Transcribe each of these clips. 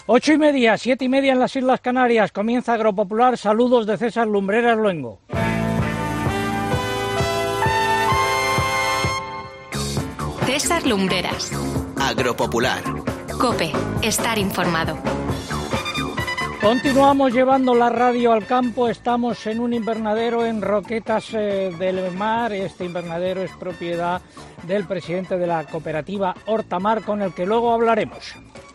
8:30, 7:30 en las Islas Canarias. Comienza Agropopular. Saludos de César Lumbreras Luengo. César Lumbreras. Agropopular. COPE. Estar informado. Continuamos llevando la radio al campo. Estamos en un invernadero en Roquetas del Mar. Este invernadero es propiedad del presidente de la cooperativa Hortamar, con el que luego hablaremos.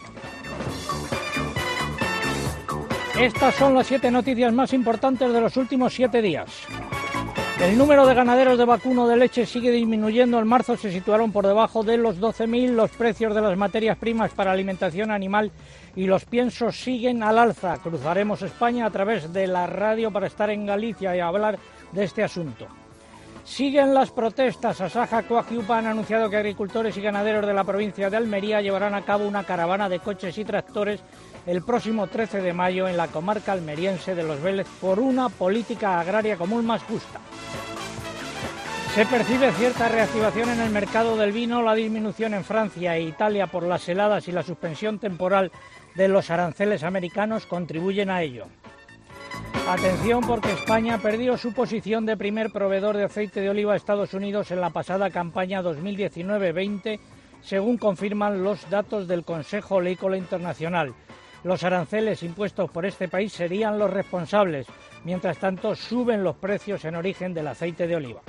Estas son las 7 noticias más importantes de los últimos 7 días. El número de ganaderos de vacuno de leche sigue disminuyendo. En marzo se situaron por debajo de los 12.000. Los precios de las materias primas para alimentación animal y los piensos siguen al alza. Cruzaremos España a través de la radio para estar en Galicia y hablar de este asunto. Siguen las protestas. Asaja Coajiupa han anunciado que agricultores y ganaderos de la provincia de Almería llevarán a cabo una caravana de coches y tractores el próximo 13 de mayo en la comarca almeriense de Los Vélez por una política agraria común más justa. Se percibe cierta reactivación en el mercado del vino. La disminución en Francia e Italia por las heladas y la suspensión temporal de los aranceles americanos contribuyen a ello. Atención, porque España perdió su posición de primer proveedor de aceite de oliva a Estados Unidos en la pasada campaña 2019-20, según confirman los datos del Consejo Oleícola Internacional. Los aranceles impuestos por este país serían los responsables. Mientras tanto, suben los precios en origen del aceite de oliva.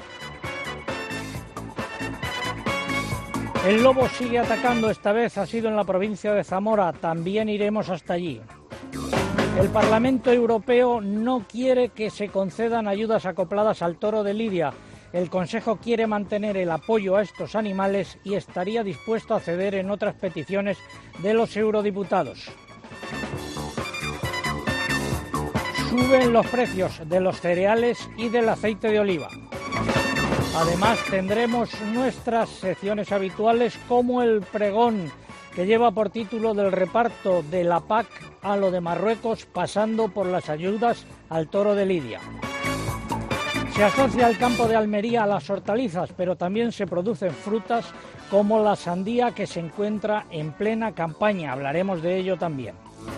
El lobo sigue atacando. Esta vez ha sido en la provincia de Zamora. También iremos hasta allí. El Parlamento Europeo no quiere que se concedan ayudas acopladas al toro de Lidia. El Consejo quiere mantener el apoyo a estos animales y estaría dispuesto a ceder en otras peticiones de los eurodiputados. Suben los precios de los cereales y del aceite de oliva. Además, tendremos nuestras secciones habituales, como el pregón, que lleva por título Del reparto de la PAC a lo de Marruecos, pasando por las ayudas al toro de Lidia. Se asocia el campo de Almería a las hortalizas, pero también se producen frutas como la sandía, que se encuentra en plena campaña. Hablaremos de ello también.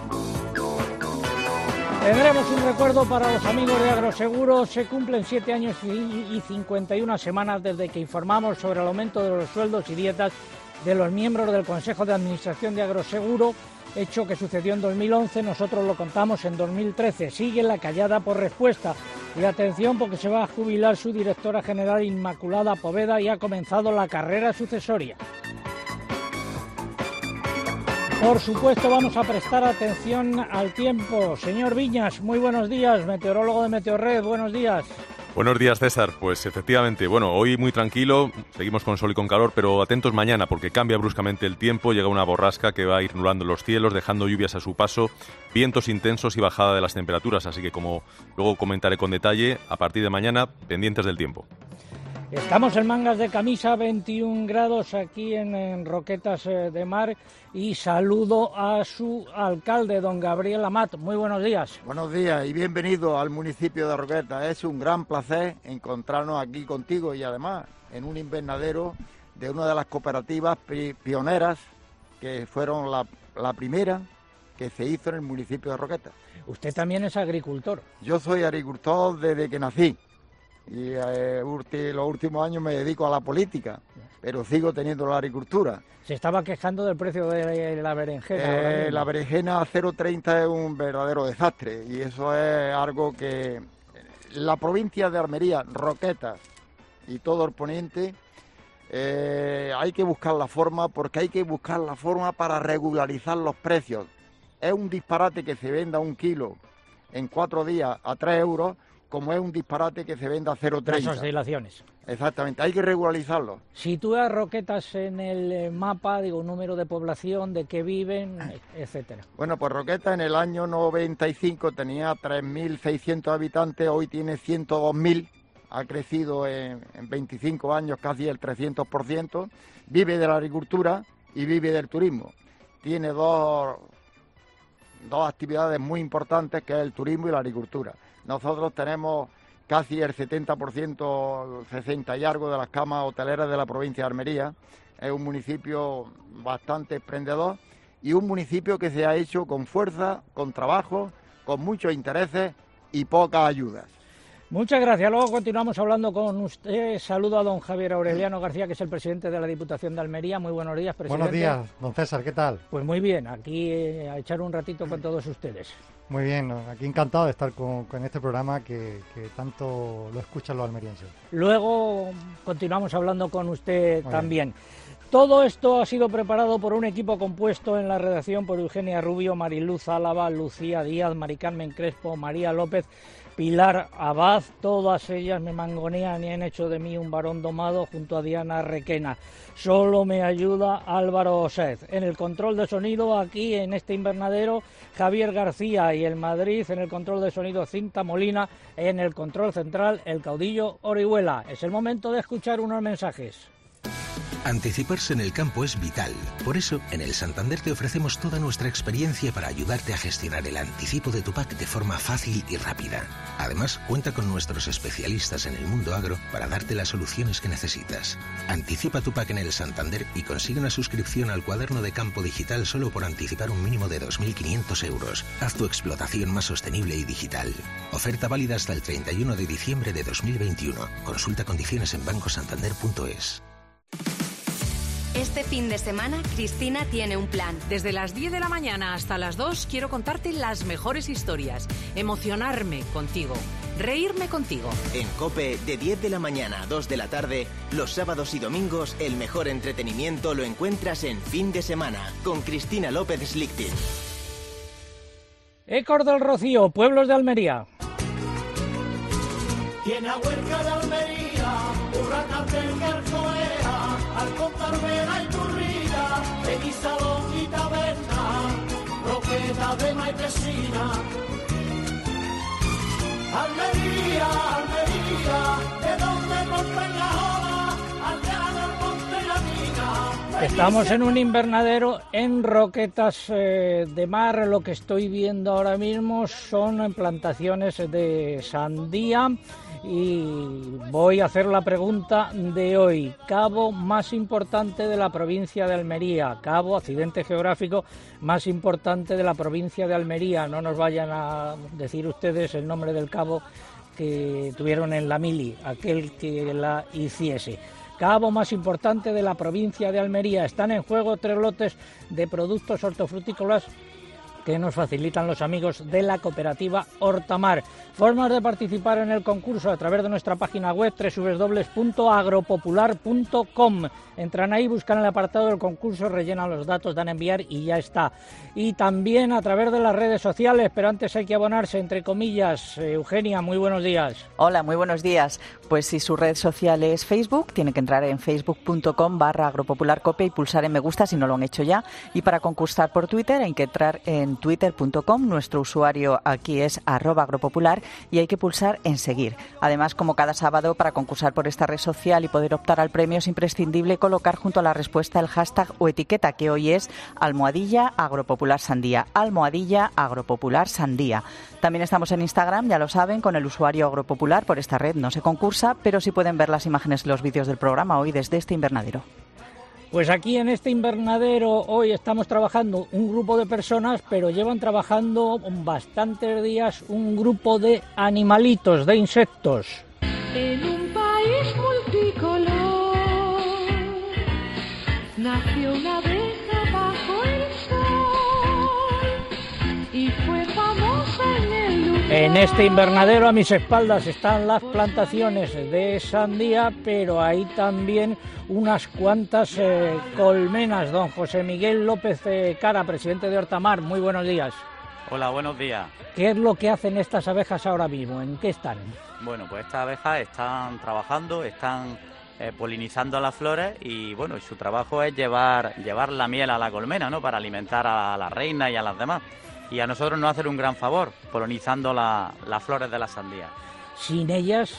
Tendremos un recuerdo para los amigos de Agroseguro. Se cumplen 7 años y 51 semanas desde que informamos sobre el aumento de los sueldos y dietas de los miembros del Consejo de Administración de Agroseguro, hecho que sucedió en 2011, nosotros lo contamos en 2013. Sigue la callada por respuesta. Y atención, porque se va a jubilar su directora general, Inmaculada Poveda, y ha comenzado la carrera sucesoria. Por supuesto, vamos a prestar atención al tiempo. Señor Viñas, muy buenos días, meteorólogo de Meteorred, buenos días. Buenos días, César. Pues efectivamente, hoy muy tranquilo, seguimos con sol y con calor, pero atentos mañana porque cambia bruscamente el tiempo, llega una borrasca que va a ir nublando los cielos, dejando lluvias a su paso, vientos intensos y bajada de las temperaturas, así que como luego comentaré con detalle, a partir de mañana, pendientes del tiempo. Estamos en mangas de camisa, 21 grados aquí en Roquetas de Mar, y saludo a su alcalde, don Gabriel Amat. Muy buenos días. Buenos días y bienvenido al municipio de Roquetas. Es un gran placer encontrarnos aquí contigo y además en un invernadero de una de las cooperativas pioneras que fueron la primera que se hizo en el municipio de Roquetas. Usted también es agricultor. Yo soy agricultor desde que nací. Y los últimos años me dedico a la política, pero sigo teniendo la agricultura. Se estaba quejando del precio de la berenjena. La berenjena a 0,30 es un verdadero desastre y eso es algo que la provincia de Almería, Roquetas y todo el poniente, hay que buscar la forma, porque hay que buscar la forma para regularizar los precios. Es un disparate que se venda 1 kilo en 4 días a 3 euros, como es un disparate que se venda a 0,30. Las oscilaciones. Exactamente, hay que regularizarlo. Sitúa Roquetas en el mapa, número de población, de qué viven, etcétera. Bueno, pues Roquetas en el año 95 tenía 3.600 habitantes, hoy tiene 102.000, ha crecido en 25 años casi el 300%, vive de la agricultura y vive del turismo. Tiene dos actividades muy importantes, que es el turismo y la agricultura. Nosotros tenemos casi el 70%, 60 y algo de las camas hoteleras de la provincia de Almería. Es un municipio bastante emprendedor y un municipio que se ha hecho con fuerza, con trabajo, con muchos intereses y pocas ayudas. Muchas gracias. Luego continuamos hablando con usted. Saludo a don Javier Aureliano García, que es el presidente de la Diputación de Almería. Muy buenos días, presidente. Buenos días, don César, ¿qué tal? Pues muy bien, aquí a echar un ratito con todos ustedes. Muy bien, aquí encantado de estar con este programa que tanto lo escuchan los almerienses. Luego continuamos hablando con usted también. Todo esto ha sido preparado por un equipo compuesto en la redacción por Eugenia Rubio, Mariluz Álava, Lucía Díaz, Mari Carmen Crespo, María López, Pilar Abad. Todas ellas me mangonean y han hecho de mí un varón domado junto a Diana Requena. Solo me ayuda Álvaro Osez. En el control de sonido, aquí en este invernadero, Javier García, y en Madrid, en el control de sonido, Cinta Molina, en el control central, el caudillo Orihuela. Es el momento de escuchar unos mensajes. Anticiparse en el campo es vital. Por eso, en el Santander te ofrecemos toda nuestra experiencia para ayudarte a gestionar el anticipo de tu PAC de forma fácil y rápida. Además, cuenta con nuestros especialistas en el mundo agro para darte las soluciones que necesitas. Anticipa tu PAC en el Santander y consigue una suscripción al cuaderno de campo digital solo por anticipar un mínimo de 2.500 euros. Haz tu explotación más sostenible y digital. Oferta válida hasta el 31 de diciembre de 2021. Consulta condiciones en bancosantander.es. Este fin de semana, Cristina tiene un plan. Desde las 10 de la mañana hasta las 2 quiero contarte las mejores historias, emocionarme contigo, reírme contigo. En COPE, de 10 de la mañana a 2 de la tarde, los sábados y domingos, el mejor entretenimiento lo encuentras en Fin de Semana, con Cristina López Slichting. Ecos del Rocío, pueblos de Almería. Tiene a Huerca de Almería, Urraca del Garcoea, Alcontarvera y Turrilla, Eguizalón y Taberna, Roqueta de Maitresina. Almería, Almería, de donde compren la joda, Aldeana, el monte y la mina. Estamos en un invernadero en Roquetas de Mar. Lo que estoy viendo ahora mismo son plantaciones de sandía. Y voy a hacer la pregunta de hoy. Cabo más importante de la provincia de Almería. Cabo, accidente geográfico más importante de la provincia de Almería. No nos vayan a decir ustedes el nombre del cabo que tuvieron en la mili, aquel que la hiciese. Cabo más importante de la provincia de Almería. Están en juego 3 lotes de productos hortofrutícolas que nos facilitan los amigos de la cooperativa Hortamar. Formas de participar en el concurso a través de nuestra página web www.agropopular.com. Entran ahí, buscan el apartado del concurso, rellenan los datos, dan a enviar y ya está. Y también a través de las redes sociales, pero antes hay que abonarse, entre comillas. Eugenia, muy buenos días. Hola, muy buenos días. Pues si su red social es Facebook, tiene que entrar en facebook.com/agropopularcope y pulsar en me gusta si no lo han hecho ya. Y para concursar por Twitter hay que entrar en twitter.com, nuestro usuario aquí es @agropopular y hay que pulsar en seguir. Además, como cada sábado, para concursar por esta red social y poder optar al premio es imprescindible colocar junto a la respuesta el hashtag o etiqueta, que hoy es @agropopularsandía, @agropopularsandía. También estamos en Instagram, ya lo saben, con el usuario agropopular. Por esta red no se concursa, pero sí pueden ver las imágenes y los vídeos del programa hoy desde este invernadero. Pues aquí en este invernadero hoy estamos trabajando un grupo de personas, pero llevan trabajando bastantes días un grupo de animalitos, de insectos. En un país multicolor nació una abeja bajo el sol y fue famosa en el lugar. En este invernadero a mis espaldas están las plantaciones de sandía, pero hay también unas cuantas colmenas. Don José Miguel López Cara, presidente de Hortamar, muy buenos días. Hola, buenos días. ¿Qué es lo que hacen estas abejas ahora mismo? ¿En qué están? Bueno, pues estas abejas están trabajando, están polinizando las flores y bueno, su trabajo es llevar la miel a la colmena, ¿no? Para alimentar a la reina y a las demás. Y a nosotros nos hacen un gran favor, polinizando las flores de la sandía. Sin ellas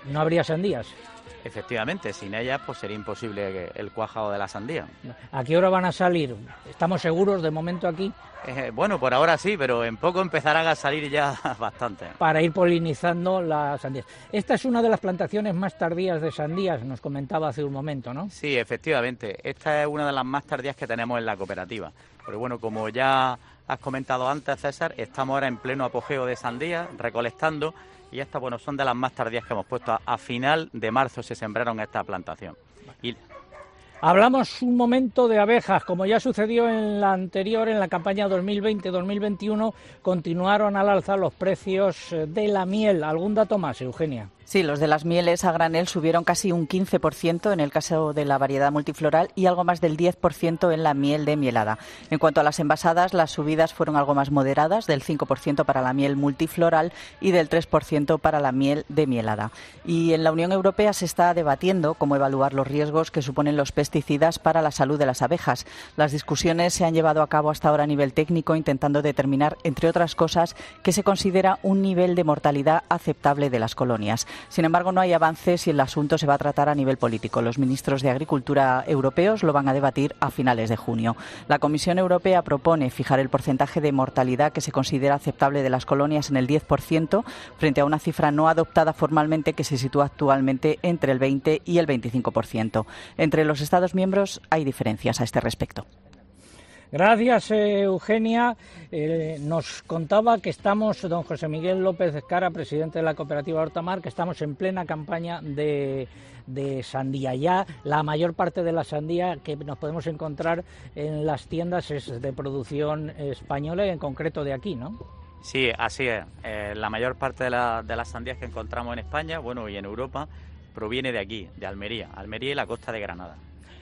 no habría sandías. Efectivamente, sin ellas pues sería imposible el cuajado de la sandía. ¿A qué hora van a salir? ¿Estamos seguros de momento aquí? Bueno, por ahora sí, pero en poco empezarán a salir ya bastante. Para ir polinizando las sandías. Esta es una de las plantaciones más tardías de sandías, nos comentaba hace un momento, ¿no? Sí, efectivamente. Esta es una de las más tardías que tenemos en la cooperativa. Pero bueno, como ya has comentado antes, César, estamos ahora en pleno apogeo de sandías, recolectando. Y estas, bueno, son de las más tardías que hemos puesto. A final de marzo se sembraron esta plantación. Y... Hablamos un momento de abejas. Como ya sucedió en la anterior, en la campaña 2020-2021, continuaron al alza los precios de la miel. ¿Algún dato más, Eugenia? Sí, los de las mieles a granel subieron casi un 15% en el caso de la variedad multifloral y algo más del 10% en la miel de mielada. En cuanto a las envasadas, las subidas fueron algo más moderadas, del 5% para la miel multifloral y del 3% para la miel de mielada. Y en la Unión Europea se está debatiendo cómo evaluar los riesgos que suponen los pesticidas para la salud de las abejas. Las discusiones se han llevado a cabo hasta ahora a nivel técnico, intentando determinar, entre otras cosas, qué se considera un nivel de mortalidad aceptable de las colonias. Sin embargo, no hay avances y el asunto se va a tratar a nivel político. Los ministros de Agricultura europeos lo van a debatir a finales de junio. La Comisión Europea propone fijar el porcentaje de mortalidad que se considera aceptable de las colonias en el 10%, frente a una cifra no adoptada formalmente que se sitúa actualmente entre el 20 y el 25%. Entre los Estados miembros hay diferencias a este respecto. Gracias, Eugenia. Nos contaba que estamos, don José Miguel López Cara, presidente de la cooperativa Hortamar, que estamos en plena campaña de sandía. Ya la mayor parte de la sandía que nos podemos encontrar en las tiendas es de producción española y en concreto de aquí, ¿no? Sí, así es. La mayor parte de las sandías que encontramos en España, bueno, y en Europa, proviene de aquí, de Almería y la costa de Granada.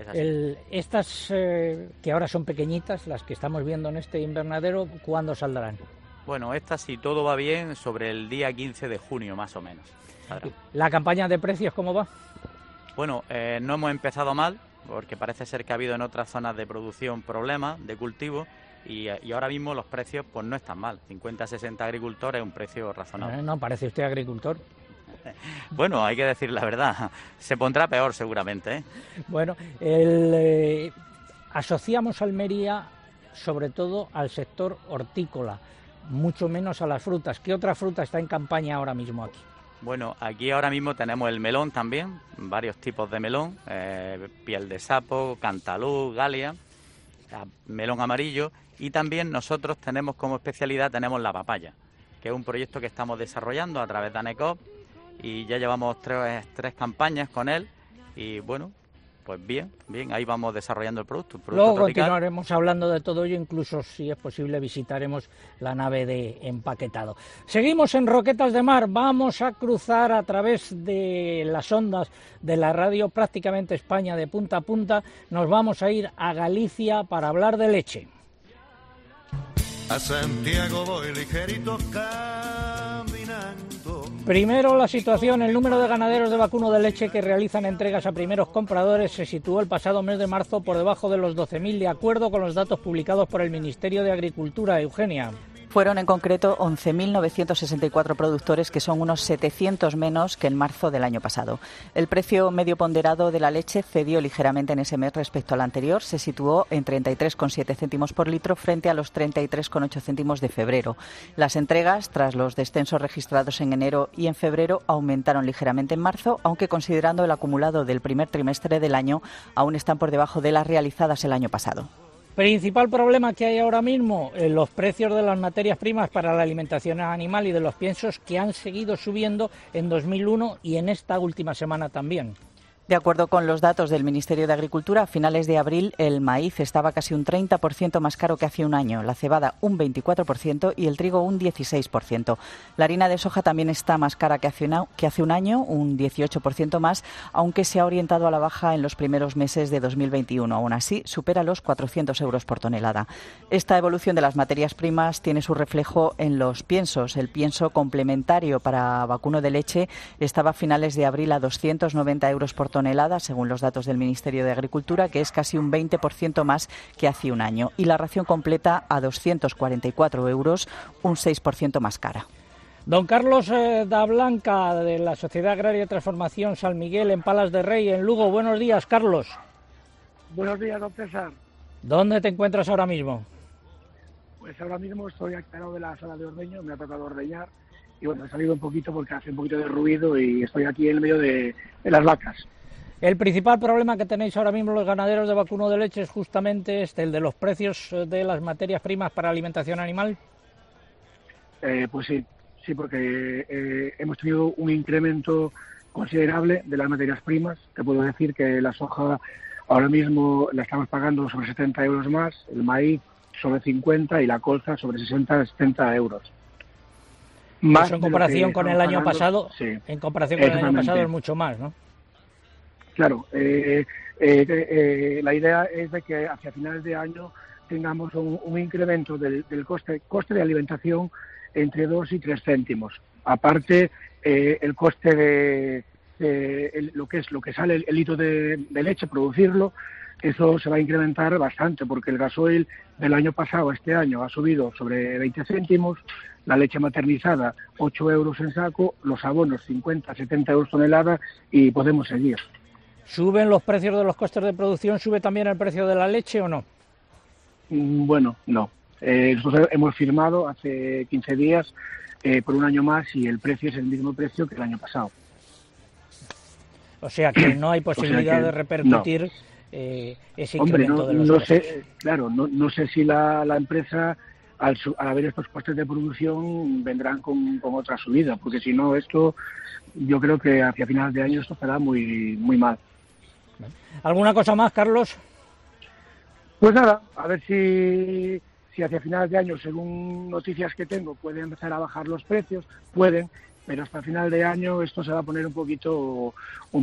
Estas que ahora son pequeñitas, las que estamos viendo en este invernadero, ¿cuándo saldrán? Bueno, estas, si todo va bien, sobre el día 15 de junio más o menos saldrán. ¿La campaña de precios cómo va? Bueno, no hemos empezado mal, porque parece ser que ha habido en otras zonas de producción problemas de cultivo y ahora mismo los precios pues no están mal. 50-60 agricultores es un precio razonable. No, parece usted agricultor. Bueno, hay que decir la verdad, se pondrá peor seguramente, ¿eh? Bueno, asociamos Almería sobre todo al sector hortícola, mucho menos a las frutas. ¿Qué otra fruta está en campaña ahora mismo aquí? Bueno, aquí ahora mismo tenemos el melón también, varios tipos de melón, piel de sapo, cantalú, galia, melón amarillo, y también nosotros tenemos como especialidad la papaya, que es un proyecto que estamos desarrollando a través de ANECOP. Y ya llevamos tres campañas con él y bueno, pues bien, ahí vamos desarrollando el producto Luego tropical. Continuaremos hablando de todo ello, incluso si es posible visitaremos la nave de empaquetado. Seguimos en Roquetas de Mar, vamos a cruzar a través de las ondas de la radio Prácticamente España de punta a punta, nos vamos a ir a Galicia para hablar de leche. A Santiago voy ligerito caminando. Primero la situación, el número de ganaderos de vacuno de leche que realizan entregas a primeros compradores se situó el pasado mes de marzo por debajo de los 12.000, de acuerdo con los datos publicados por el Ministerio de Agricultura. Eugenia. Fueron en concreto 11.964 productores, que son unos 700 menos que en marzo del año pasado. El precio medio ponderado de la leche cedió ligeramente en ese mes respecto al anterior. Se situó en 33,7 céntimos por litro frente a los 33,8 céntimos de febrero. Las entregas, tras los descensos registrados en enero y en febrero, aumentaron ligeramente en marzo, aunque considerando el acumulado del primer trimestre del año, aún están por debajo de las realizadas el año pasado. Principal problema que hay ahora mismo, los precios de las materias primas para la alimentación animal y de los piensos, que han seguido subiendo en 2001 y en esta última semana también. De acuerdo con los datos del Ministerio de Agricultura, a finales de abril el maíz estaba casi un 30% más caro que hace un año, la cebada un 24% y el trigo un 16%. La harina de soja también está más cara que hace un año, un 18% más, aunque se ha orientado a la baja en los primeros meses de 2021. Aún así, supera los 400 euros por tonelada. Esta evolución de las materias primas tiene su reflejo en los piensos. El pienso complementario para vacuno de leche estaba a finales de abril a 290 euros por tonelada, según los datos del Ministerio de Agricultura, que es casi un 20% más que hace un año, y la ración completa a 244 euros, un 6% más cara. Don Carlos da Blanca, de la Sociedad Agraria de Transformación San Miguel, en Palas de Rey, en Lugo. Buenos días, Carlos. Buenos días, don César. ¿Dónde te encuentras ahora mismo? Pues ahora mismo estoy aquí al lado de la sala de ordeño, me ha tocado ordeñar y bueno, he salido un poquito porque hace un poquito de ruido y estoy aquí en medio de las vacas. El principal problema que tenéis ahora mismo los ganaderos de vacuno de leche es justamente el de los precios de las materias primas para alimentación animal. Pues sí, porque hemos tenido un incremento considerable de las materias primas. Te puedo decir que la soja ahora mismo la estamos pagando sobre 70 euros más, el maíz sobre 50 y la colza sobre 60-70 euros. Más eso en comparación con el año pasado, sí, en comparación con el año pasado es mucho más, ¿no? Claro, la idea es de que hacia finales de año tengamos un incremento del coste de alimentación entre 2 y 3 céntimos. Aparte, el coste de lo que sale el litro de leche, producirlo, eso se va a incrementar bastante, porque el gasoil del año pasado a este año ha subido sobre 20 céntimos, la leche maternizada 8 euros en saco, los abonos 50-70 euros tonelada y podemos seguir. ¿Suben los precios de los costes de producción? ¿Sube también el precio de la leche o no? Bueno, no. Nosotros hemos firmado hace 15 días por un año más y el precio es el mismo precio que el año pasado. O sea que no hay posibilidad de repercutir ese incremento de los costes. No sé si la empresa, al haber estos costes de producción, vendrán con otra subida, porque si no, esto, yo creo que hacia finales de año esto estará muy, muy mal. ¿Alguna cosa más, Carlos? Pues nada, a ver si hacia finales de año, según noticias que tengo, pueden empezar a bajar los precios, pero hasta final de año esto se va a poner un poquito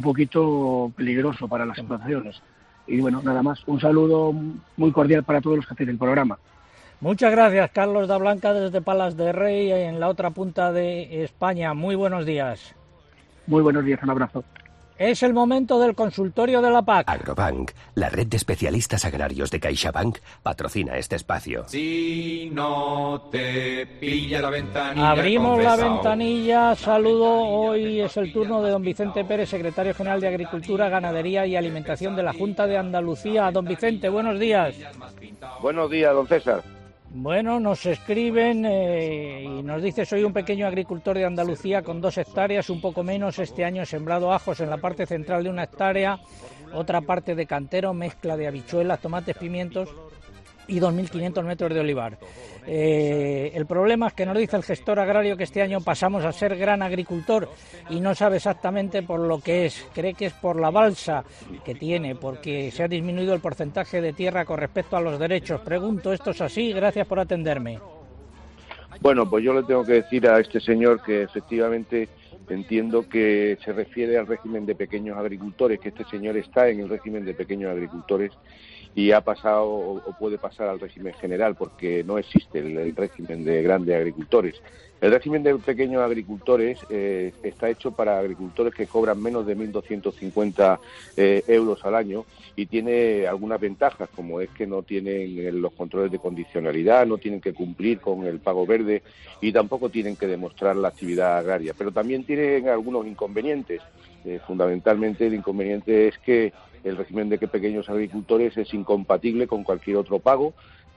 peligroso para las explotaciones. Y bueno, nada más, un saludo muy cordial para todos los que hacéis el programa. Muchas gracias, Carlos da Blanca, desde Palas de Rey, en la otra punta de España. Muy buenos días. Muy buenos días, un abrazo. Es el momento del consultorio de la PAC. Agrobank, la red de especialistas agrarios de CaixaBank, patrocina este espacio. Si no te pilla la ventanilla. Abrimos la ventanilla. Saludo. Hoy es el turno de don Vicente Pérez, secretario general de Agricultura, Ganadería y Alimentación de la Junta de Andalucía. Don Vicente, buenos días. Buenos días, don César. Bueno, nos escriben y nos dice: soy un pequeño agricultor de Andalucía con 2 hectáreas, un poco menos. Este año he sembrado ajos en la parte central de 1 hectárea, otra parte de cantero, mezcla de habichuelas, tomates, pimientos y 2.500 metros de olivar. El problema es que nos dice el gestor agrario que este año pasamos a ser gran agricultor y no sabe exactamente por lo que es. Cree que es por la balsa que tiene, porque se ha disminuido el porcentaje de tierra con respecto a los derechos. Pregunto, ¿esto es así? Gracias por atenderme. Bueno, pues yo le tengo que decir a este señor que efectivamente entiendo que se refiere al régimen de pequeños agricultores, que este señor está en el régimen de pequeños agricultores y ha pasado o puede pasar al régimen general, porque no existe el régimen de grandes agricultores. El régimen de pequeños agricultores está hecho para agricultores que cobran menos de 1.250 euros al año y tiene algunas ventajas, como es que no tienen los controles de condicionalidad, no tienen que cumplir con el pago verde y tampoco tienen que demostrar la actividad agraria. Pero también tienen algunos inconvenientes. Fundamentalmente el inconveniente es que el régimen de pequeños agricultores es incompatible con cualquier otro pago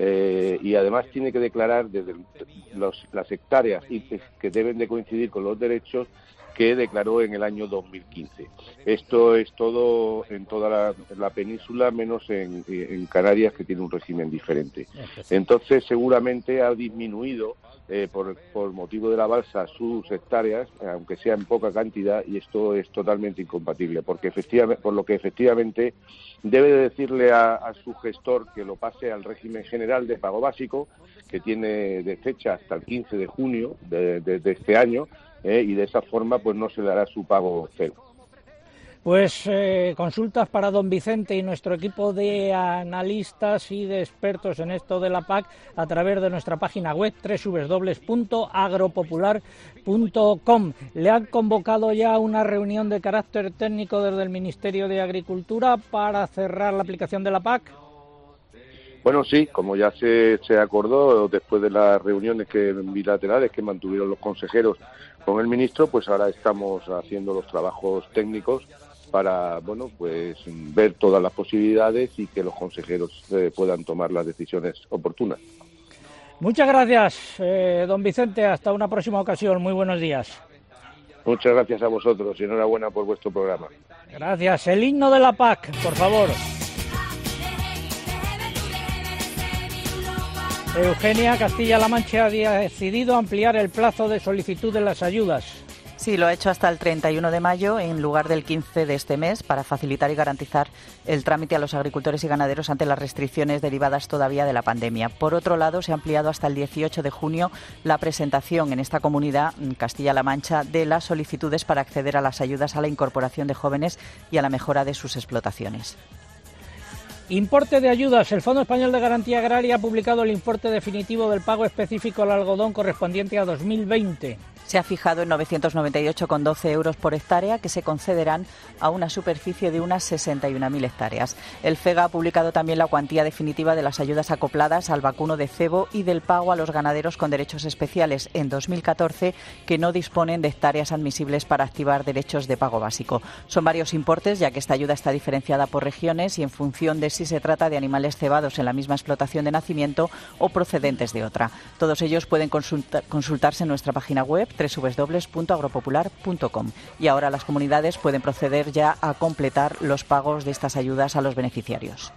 y además tiene que declarar desde las hectáreas que deben de coincidir con los derechos que declaró en el año 2015. Esto es todo en toda la península, menos en Canarias, que tiene un régimen diferente. Entonces, seguramente ha disminuido por motivo de la balsa sus hectáreas, aunque sea en poca cantidad, y esto es totalmente incompatible, porque por lo que efectivamente debe de decirle a su gestor que lo pase al régimen general de pago básico, que tiene de fecha hasta el 15 de junio de este año, y de esa forma pues no se dará su pago cero. Pues consultas para don Vicente y nuestro equipo de analistas y de expertos en esto de la PAC a través de nuestra página web www.agropopular.com. ¿Le han convocado ya una reunión de carácter técnico desde el Ministerio de Agricultura para cerrar la aplicación de la PAC? Bueno, sí, como ya se acordó después de las reuniones bilaterales que mantuvieron los consejeros con el ministro, pues ahora estamos haciendo los trabajos técnicos para, bueno, pues ver todas las posibilidades y que los consejeros puedan tomar las decisiones oportunas. Muchas gracias, don Vicente. Hasta una próxima ocasión. Muy buenos días. Muchas gracias a vosotros y enhorabuena por vuestro programa. Gracias. El himno de la PAC, por favor. Eugenia, Castilla-La Mancha ha decidido ampliar el plazo de solicitud de las ayudas. Sí, lo ha hecho hasta el 31 de mayo en lugar del 15 de este mes para facilitar y garantizar el trámite a los agricultores y ganaderos ante las restricciones derivadas todavía de la pandemia. Por otro lado, se ha ampliado hasta el 18 de junio la presentación en esta comunidad, Castilla-La Mancha, de las solicitudes para acceder a las ayudas a la incorporación de jóvenes y a la mejora de sus explotaciones. Importe de ayudas. El Fondo Español de Garantía Agraria ha publicado el importe definitivo del pago específico al algodón correspondiente a 2020. Se ha fijado en 998,12 euros por hectárea que se concederán a una superficie de unas 61.000 hectáreas. El FEGA ha publicado también la cuantía definitiva de las ayudas acopladas al vacuno de cebo y del pago a los ganaderos con derechos especiales en 2014 que no disponen de hectáreas admisibles para activar derechos de pago básico. Son varios importes, ya que esta ayuda está diferenciada por regiones y en función de si se trata de animales cebados en la misma explotación de nacimiento o procedentes de otra. Todos ellos pueden consultarse en nuestra página web www.agropopular.com. Y ahora las comunidades pueden proceder ya a completar los pagos de estas ayudas a los beneficiarios.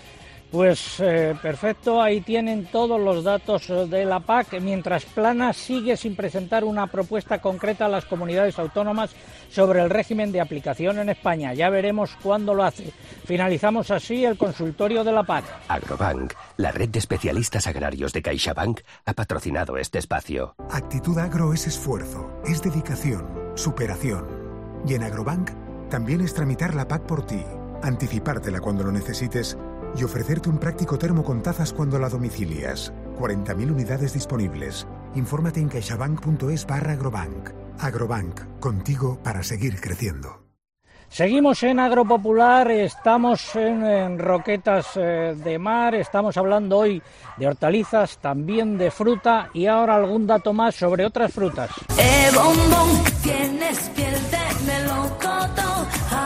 Pues perfecto, ahí tienen todos los datos de la PAC, mientras Planas sigue sin presentar una propuesta concreta a las comunidades autónomas sobre el régimen de aplicación en España. Ya veremos cuándo lo hace. Finalizamos así el consultorio de la PAC. Agrobank, la red de especialistas agrarios de CaixaBank, ha patrocinado este espacio. Actitud Agro es esfuerzo, es dedicación, superación. Y en Agrobank también es tramitar la PAC por ti, anticipártela cuando lo necesites y ofrecerte un práctico termo con tazas cuando la domicilias. 40.000 unidades disponibles. Infórmate en caixabank.es/agrobank. Agrobank, contigo para seguir creciendo. Seguimos en Agropopular, estamos en Roquetas de Mar, estamos hablando hoy de hortalizas, también de fruta y ahora algún dato más sobre otras frutas. Bombón, tienes piel de melocotón,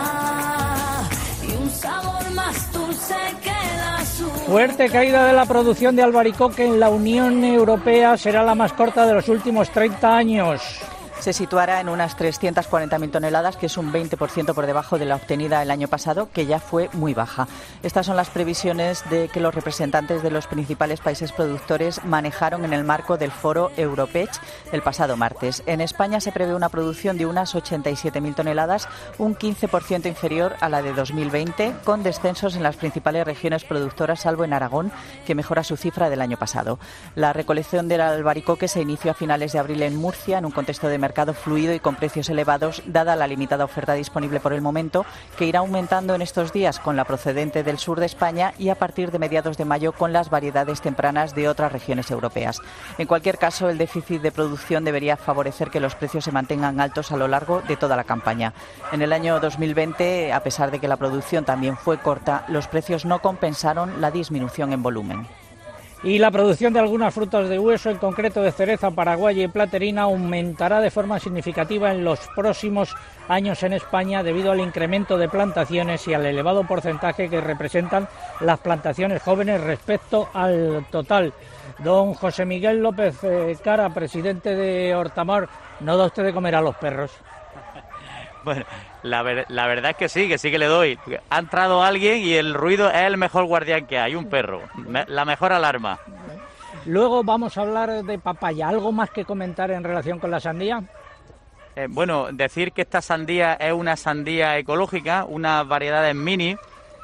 y un sabor más dulce que el azul. Fuerte caída de la producción de albaricoque en la Unión Europea, será la más corta de los últimos 30 años. Se situará en unas 340.000 toneladas, que es un 20% por debajo de la obtenida el año pasado, que ya fue muy baja. Estas son las previsiones de que los representantes de los principales países productores manejaron en el marco del foro Europech el pasado martes. En España se prevé una producción de unas 87.000 toneladas, un 15% inferior a la de 2020, con descensos en las principales regiones productoras, salvo en Aragón, que mejora su cifra del año pasado. La recolección del albaricoque se inició a finales de abril en Murcia, en un contexto de mercado fluido y con precios elevados, dada la limitada oferta disponible por el momento, que irá aumentando en estos días con la procedente del sur de España y a partir de mediados de mayo con las variedades tempranas de otras regiones europeas. En cualquier caso, el déficit de producción debería favorecer que los precios se mantengan altos a lo largo de toda la campaña. En el año 2020, a pesar de que la producción también fue corta, los precios no compensaron la disminución en volumen. Y la producción de algunas frutas de hueso, en concreto de cereza, paraguaya y platerina, aumentará de forma significativa en los próximos años en España debido al incremento de plantaciones y al elevado porcentaje que representan las plantaciones jóvenes respecto al total. Don José Miguel López Cara, presidente de Hortamar, ¿no da usted de comer a los perros? Bueno, la verdad es que sí que le doy. Ha entrado alguien y el ruido es el mejor guardián que hay, un perro. La mejor alarma. Luego vamos a hablar de papaya. ¿Algo más que comentar en relación con la sandía? Bueno, decir que esta sandía es una sandía ecológica, unas variedades mini,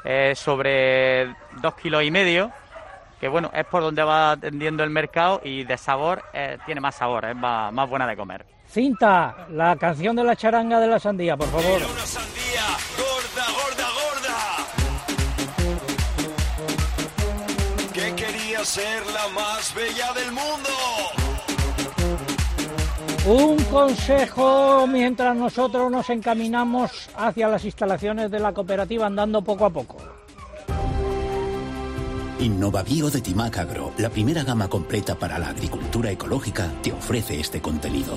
sobre 2,5 kilos, que bueno, es por donde va tendiendo el mercado y de sabor, tiene más sabor, es más buena de comer. Cinta, la canción de la charanga de la sandía, por favor. Era una sandía gorda, gorda, gorda, que quería ser la más bella del mundo. Un consejo mientras nosotros nos encaminamos hacia las instalaciones de la cooperativa andando poco a poco. InnovaBio de Timac Agro, la primera gama completa para la agricultura ecológica, te ofrece este contenido.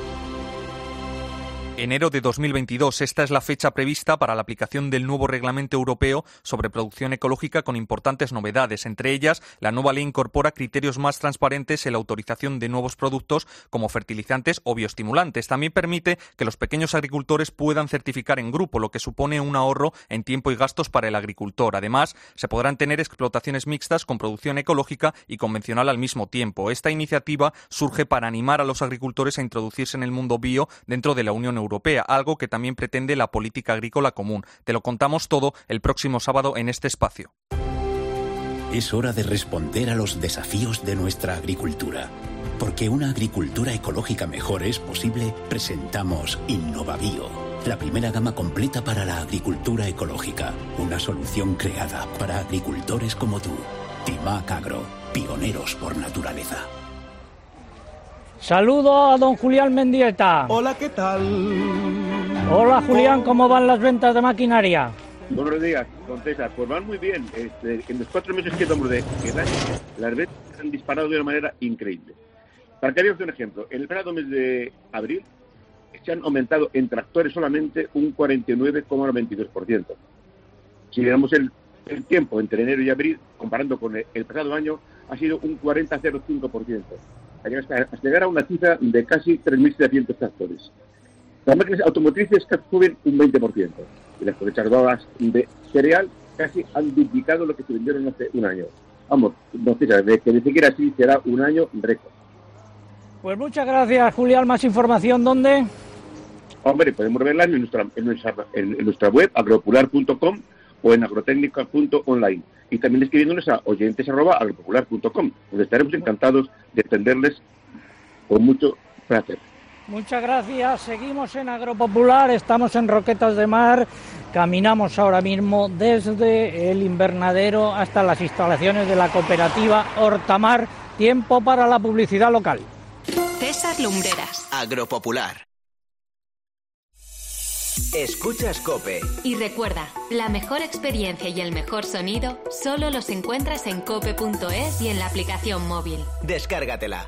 Enero de 2022. Esta es la fecha prevista para la aplicación del nuevo reglamento europeo sobre producción ecológica con importantes novedades. Entre ellas, la nueva ley incorpora criterios más transparentes en la autorización de nuevos productos como fertilizantes o bioestimulantes. También permite que los pequeños agricultores puedan certificar en grupo, lo que supone un ahorro en tiempo y gastos para el agricultor. Además, se podrán tener explotaciones mixtas con producción ecológica y convencional al mismo tiempo. Esta iniciativa surge para animar a los agricultores a introducirse en el mundo bio dentro de la Unión Europea, algo que también pretende la política agrícola común. Te lo contamos todo el próximo sábado en este espacio. Es hora de responder a los desafíos de nuestra agricultura. Porque una agricultura ecológica mejor es posible, presentamos InnovaBio, la primera gama completa para la agricultura ecológica. Una solución creada para agricultores como tú. Timac Agro, pioneros por naturaleza. Saludo a don Julián Mendieta. Hola, ¿qué tal? Hola, Julián, ¿cómo van las ventas de maquinaria? Buenos días, don César. Pues van muy bien. En los 4 meses que tomamos de año, las ventas han disparado de una manera increíble. Para que veamos un ejemplo, en el pasado mes de abril se han aumentado en tractores solamente un 49,92%. Si miramos el tiempo entre enero y abril, comparando con el pasado año, ha sido un 40,05%. Hasta llegar a una cifra de casi 3.700 tractores. Las máquinas automotrices suben un 20%. Y las cosechadoras de cereal casi han duplicado lo que se vendieron hace un año. Vamos, no sé, que ni siquiera así será un año récord. Pues muchas gracias, Julián. ¿Más información dónde? Hombre, podemos verla en nuestra web, agropopular.com o en agrotecnica.online. Y también escribiéndonos a oyentes@agropopular.com, donde estaremos encantados de atenderles con mucho placer. Muchas gracias. Seguimos en Agropopular, estamos en Roquetas de Mar, caminamos ahora mismo desde el invernadero hasta las instalaciones de la cooperativa Hortamar. Tiempo para la publicidad local. César Lumbreras. Agropopular. Escuchas COPE. Y recuerda, la mejor experiencia y el mejor sonido solo los encuentras en cope.es y en la aplicación móvil. Descárgatela.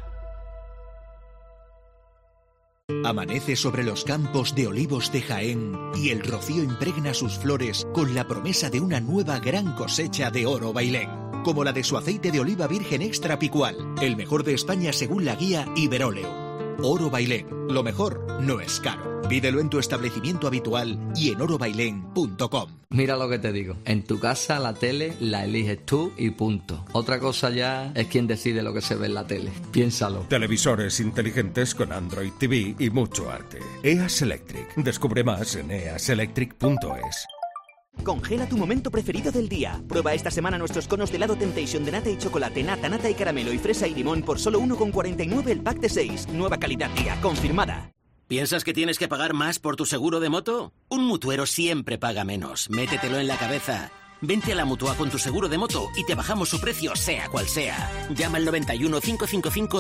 Amanece sobre los campos de olivos de Jaén y el rocío impregna sus flores con la promesa de una nueva gran cosecha de oro bailén, como la de su aceite de oliva virgen extra picual, el mejor de España según la guía Iberóleo. Oro Bailén, lo mejor no es caro. Pídelo en tu establecimiento habitual y en orobailén.com. Mira lo que te digo, en tu casa la tele la eliges tú y punto. Otra cosa ya es quien decide lo que se ve en la tele. Piénsalo. Televisores inteligentes con Android TV y mucho arte. EAS Electric. Descubre más en easelectric.es. Congela tu momento preferido del día. Prueba esta semana nuestros conos de helado Temptation de nata y chocolate, nata y caramelo y fresa y limón por solo 1,49 el pack de 6. Nueva calidad día, confirmada. ¿Piensas que tienes que pagar más por tu seguro de moto? Un mutuero siempre paga menos. Métetelo en la cabeza. Vente a la Mutua con tu seguro de moto y te bajamos su precio sea cual sea. Llama al 91 555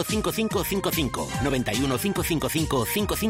5555. 91 555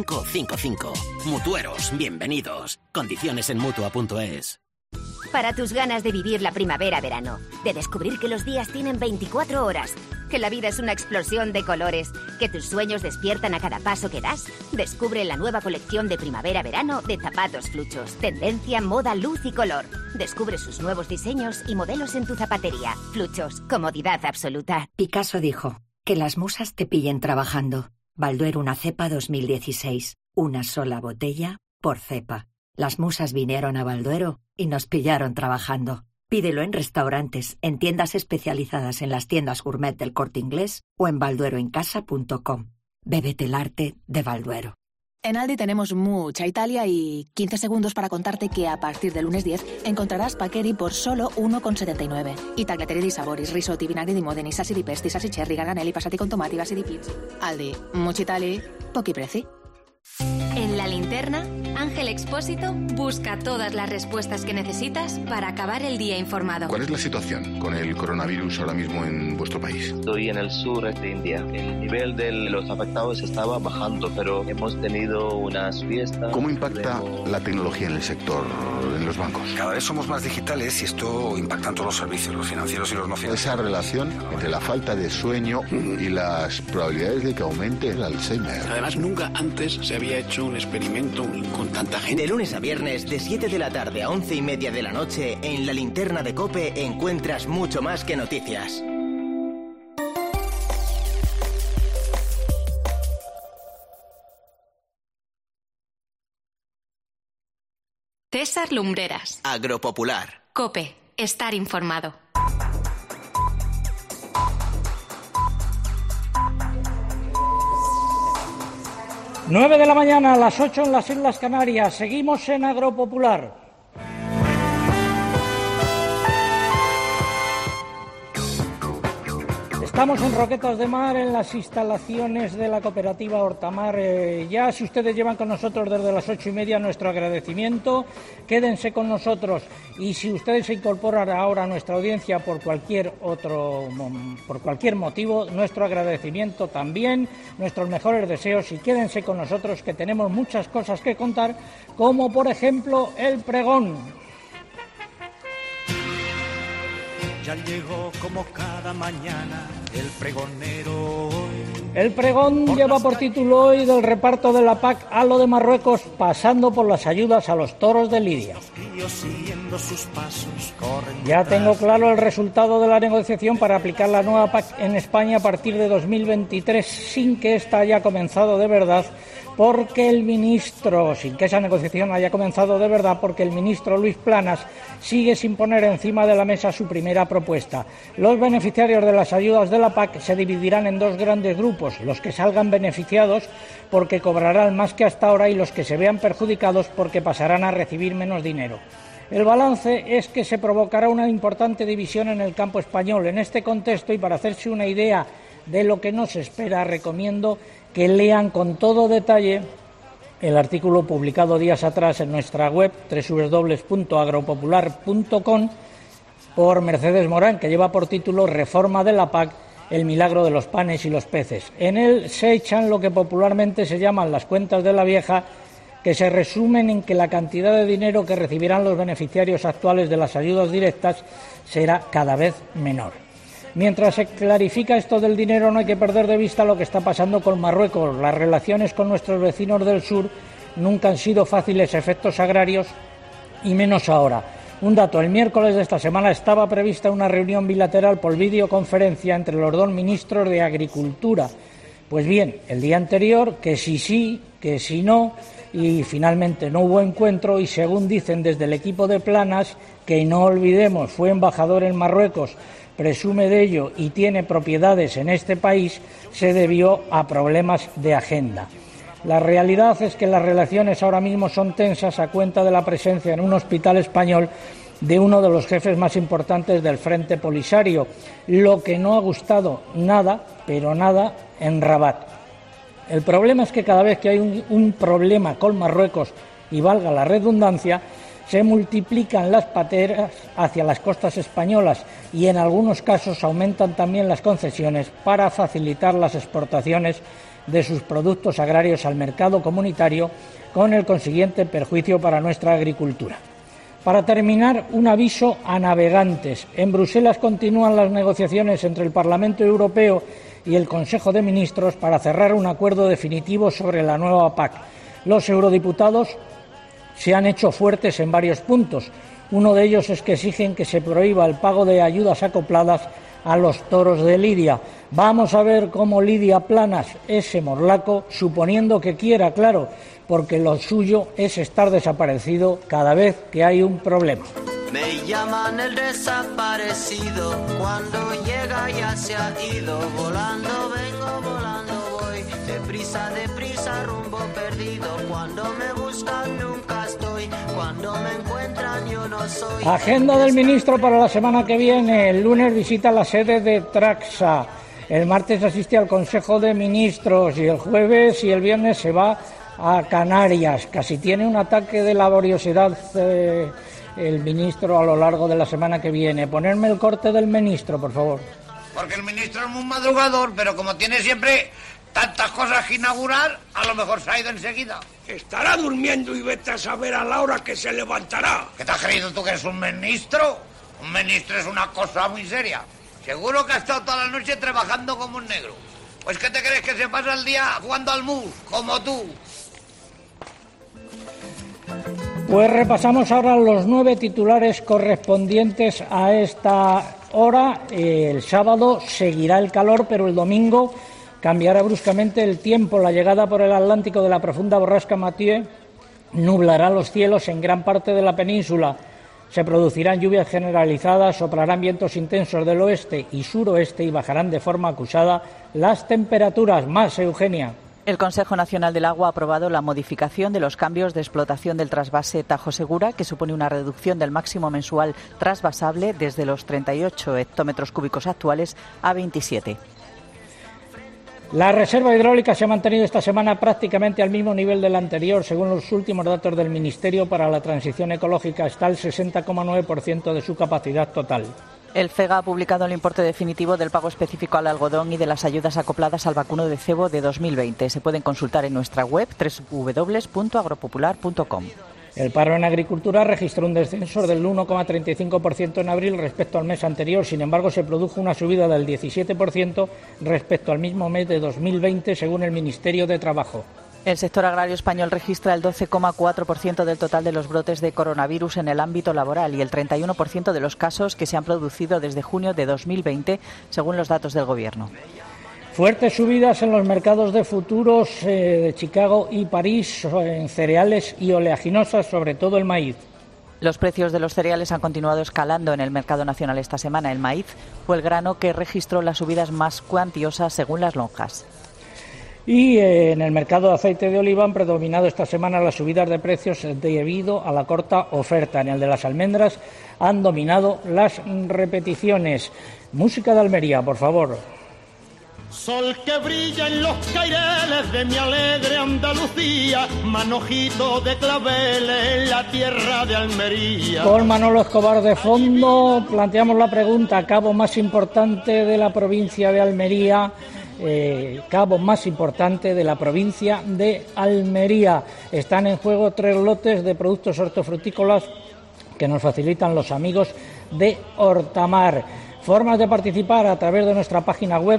5555. Mutueros, bienvenidos. Condiciones en Mutua.es. Para tus ganas de vivir la primavera-verano, de descubrir que los días tienen 24 horas, que la vida es una explosión de colores, que tus sueños despiertan a cada paso que das, descubre la nueva colección de primavera-verano de Zapatos Fluchos. Tendencia, moda, luz y color. Descubre sus nuevos diseños y modelos en tu zapatería. Fluchos, comodidad absoluta. Picasso dijo, que las musas te pillen trabajando. Balduero una cepa 2016. Una sola botella por cepa. Las musas vinieron a Balduero y nos pillaron trabajando. Pídelo en restaurantes, en tiendas especializadas en las tiendas gourmet del Corte Inglés o en baldueroencasa.com. Bébete el arte de Balduero. En Aldi tenemos mucha Italia y 15 segundos para contarte que a partir del lunes 10 encontrarás Paccheri por solo 1,79. Y tagliatelle di saboris, risotti, vinagre di modeni, salsi di pesti, salsi cherry, garganelli, passati con tomati, basi di pizza. Aldi, mucha Italia, pochi prezzi. En La Linterna, Ángel Expósito busca todas las respuestas que necesitas para acabar el día informado. ¿Cuál es la situación con el coronavirus ahora mismo en vuestro país? Estoy en el sur de India. El nivel de los afectados estaba bajando, pero hemos tenido unas fiestas. ¿Cómo impacta la tecnología en el sector, en los bancos? Cada vez somos más digitales y esto impacta en todos los servicios, los financieros y los no financieros. Esa relación entre la falta de sueño y las probabilidades de que aumente el Alzheimer. Además, nunca antes se había hecho un experimento con tanta gente. De lunes a viernes, de 7 de la tarde a 11:30 de la noche, en la linterna de COPE encuentras mucho más que noticias. César Lumbreras. Agropopular. COPE. Estar informado. Nueve de la mañana, a las 8 en las Islas Canarias. Seguimos en Agropopular. Estamos en Roquetas de Mar, en las instalaciones de la cooperativa Hortamar. Ya, si ustedes llevan con nosotros desde las 8:30, nuestro agradecimiento. Quédense con nosotros. Y si ustedes se incorporan ahora a nuestra audiencia por cualquier motivo, nuestro agradecimiento también, nuestros mejores deseos. Y quédense con nosotros, que tenemos muchas cosas que contar, como por ejemplo el pregón. Ya llegó como cada mañana el pregonero. El pregón lleva por título hoy del reparto de la PAC a lo de Marruecos, pasando por las ayudas a los toros de Lidia. Ya tengo claro el resultado de la negociación para aplicar la nueva PAC en España a partir de 2023, sin que esta haya comenzado de verdad, porque el ministro Luis Planas sigue sin poner encima de la mesa su primera propuesta. Los beneficiarios de las ayudas de la PAC se dividirán en dos grandes grupos: los que salgan beneficiados porque cobrarán más que hasta ahora y los que se vean perjudicados porque pasarán a recibir menos dinero. El balance es que se provocará una importante división en el campo español. En este contexto, y para hacerse una idea de lo que nos espera, recomiendo que lean con todo detalle el artículo publicado días atrás en nuestra web www.agropopular.com por Mercedes Morán, que lleva por título Reforma de la PAC, el milagro de los panes y los peces. En él se echan lo que popularmente se llaman las cuentas de la vieja, que se resumen en que la cantidad de dinero que recibirán los beneficiarios actuales de las ayudas directas será cada vez menor. Mientras se clarifica esto del dinero, no hay que perder de vista lo que está pasando con Marruecos. Las relaciones con nuestros vecinos del sur nunca han sido fáciles a efectos agrarios, y menos ahora. Un dato: el miércoles de esta semana estaba prevista una reunión bilateral por videoconferencia entre los dos ministros de Agricultura. Pues bien, el día anterior, que sí, que si no, y finalmente no hubo encuentro, y según dicen desde el equipo de Planas, que no olvidemos, fue embajador en Marruecos, presume de ello y tiene propiedades en este país, se debió a problemas de agenda. La realidad es que las relaciones ahora mismo son tensas a cuenta de la presencia en un hospital español de uno de los jefes más importantes del Frente Polisario, lo que no ha gustado nada, pero nada, en Rabat. El problema es que cada vez que hay un problema con Marruecos, y valga la redundancia, se multiplican las pateras hacia las costas españolas y en algunos casos aumentan también las concesiones para facilitar las exportaciones de sus productos agrarios al mercado comunitario, con el consiguiente perjuicio para nuestra agricultura. Para terminar, un aviso a navegantes. En Bruselas continúan las negociaciones entre el Parlamento Europeo y el Consejo de Ministros para cerrar un acuerdo definitivo sobre la nueva PAC. Los eurodiputados se han hecho fuertes en varios puntos. Uno de ellos es que exigen que se prohíba el pago de ayudas acopladas a los toros de Lidia. Vamos a ver cómo Lidia Planas, ese morlaco, suponiendo que quiera, claro, porque lo suyo es estar desaparecido cada vez que hay un problema. Me llaman el desaparecido, cuando llega ya se ha ido, volando vengo, volando voy, deprisa, rumbo perdido, cuando me buscan nunca estoy, cuando me encuentran yo no soy. Agenda del ministro para la semana que viene: el lunes visita la sede de Traxa, el martes asiste al Consejo de Ministros y el jueves y el viernes se va a Canarias. Casi tiene un ataque de laboriosidad el ministro a lo largo de la semana que viene. Ponerme el corte del ministro, por favor. Porque el ministro es muy madrugador, pero como tiene siempre tantas cosas que inaugurar, a lo mejor se ha ido enseguida. Estará durmiendo y vete a saber a la hora que se levantará. ¿Qué te has creído tú que eres un ministro? Un ministro es una cosa muy seria. Seguro que ha estado toda la noche trabajando como un negro. Pues ¿qué te crees que se pasa el día jugando al mus, como tú? Pues repasamos ahora los 9 titulares correspondientes a esta hora. El sábado seguirá el calor, pero el domingo cambiará bruscamente el tiempo. La llegada por el Atlántico de la profunda borrasca Mathieu nublará los cielos en gran parte de la península. Se producirán lluvias generalizadas, soplarán vientos intensos del oeste y suroeste y bajarán de forma acusada las temperaturas. Más, Eugenia. El Consejo Nacional del Agua ha aprobado la modificación de los cambios de explotación del trasvase Tajo Segura, que supone una reducción del máximo mensual trasvasable desde los 38 hectómetros cúbicos actuales a 27. La reserva hidráulica se ha mantenido esta semana prácticamente al mismo nivel del anterior. Según los últimos datos del Ministerio para la Transición Ecológica, está al 60,9% de su capacidad total. El FEGA ha publicado el importe definitivo del pago específico al algodón y de las ayudas acopladas al vacuno de cebo de 2020. Se pueden consultar en nuestra web www.agropopular.com. El paro en agricultura registró un descenso del 1,35% en abril respecto al mes anterior. Sin embargo, se produjo una subida del 17% respecto al mismo mes de 2020, según el Ministerio de Trabajo. El sector agrario español registra el 12,4% del total de los brotes de coronavirus en el ámbito laboral y el 31% de los casos que se han producido desde junio de 2020, según los datos del Gobierno. Fuertes subidas en los mercados de futuros de Chicago y París en cereales y oleaginosas, sobre todo el maíz. Los precios de los cereales han continuado escalando en el mercado nacional esta semana. El maíz fue el grano que registró las subidas más cuantiosas según las lonjas. Y en el mercado de aceite de oliva han predominado esta semana las subidas de precios debido a la corta oferta. En el de las almendras han dominado las repeticiones. Música de Almería, por favor. Sol que brilla en los caireles de mi alegre Andalucía, manojito de claveles en la tierra de Almería. Con Manolo Escobar de fondo planteamos la pregunta: cabo más importante de la provincia de Almería. Cabo más importante de la provincia de Almería. Están en juego 3 lotes de productos hortofrutícolas que nos facilitan los amigos de Hortamar. Formas de participar a través de nuestra página web